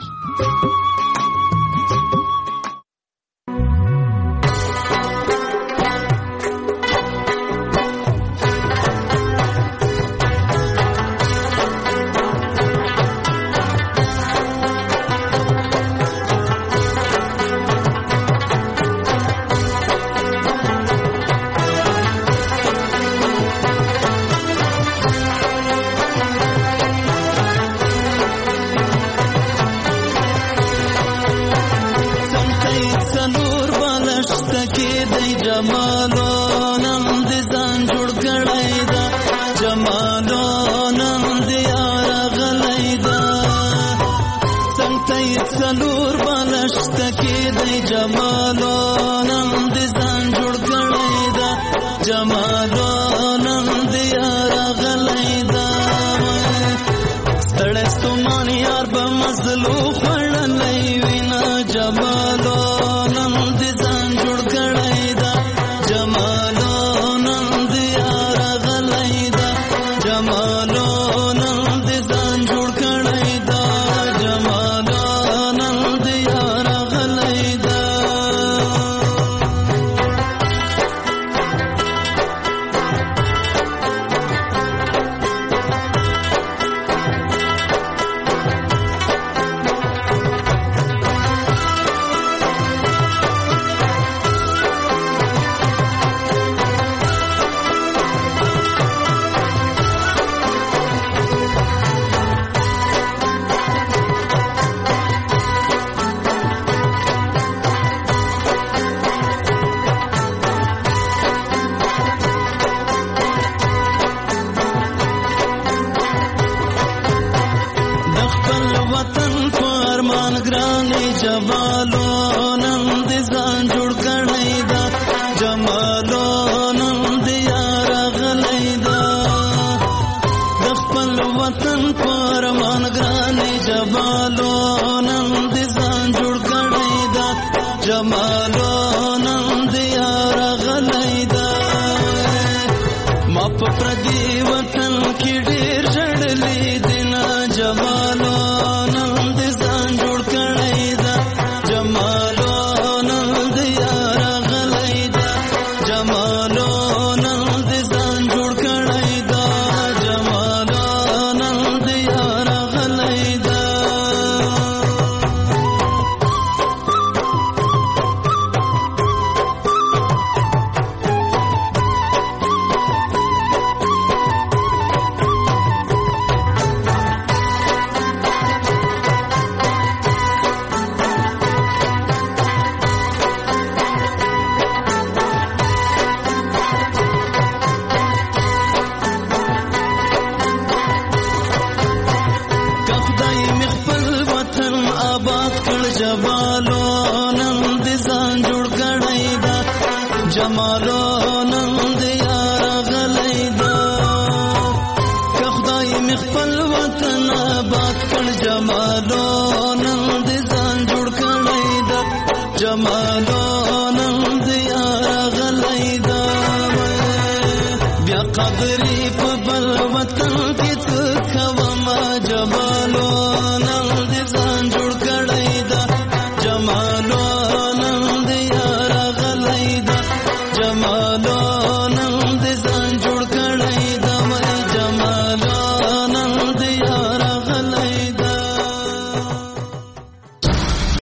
جمالو نن دې ځان جوړ کړی دا جمالو نن آباد کړ جمالو نن دې ځان جوړ کړی دا جمالو نن دې یار غلی دا که خدای مې خپل وطن آباد کړ جمالو نن دې ځان جوړ کړی دا جمالو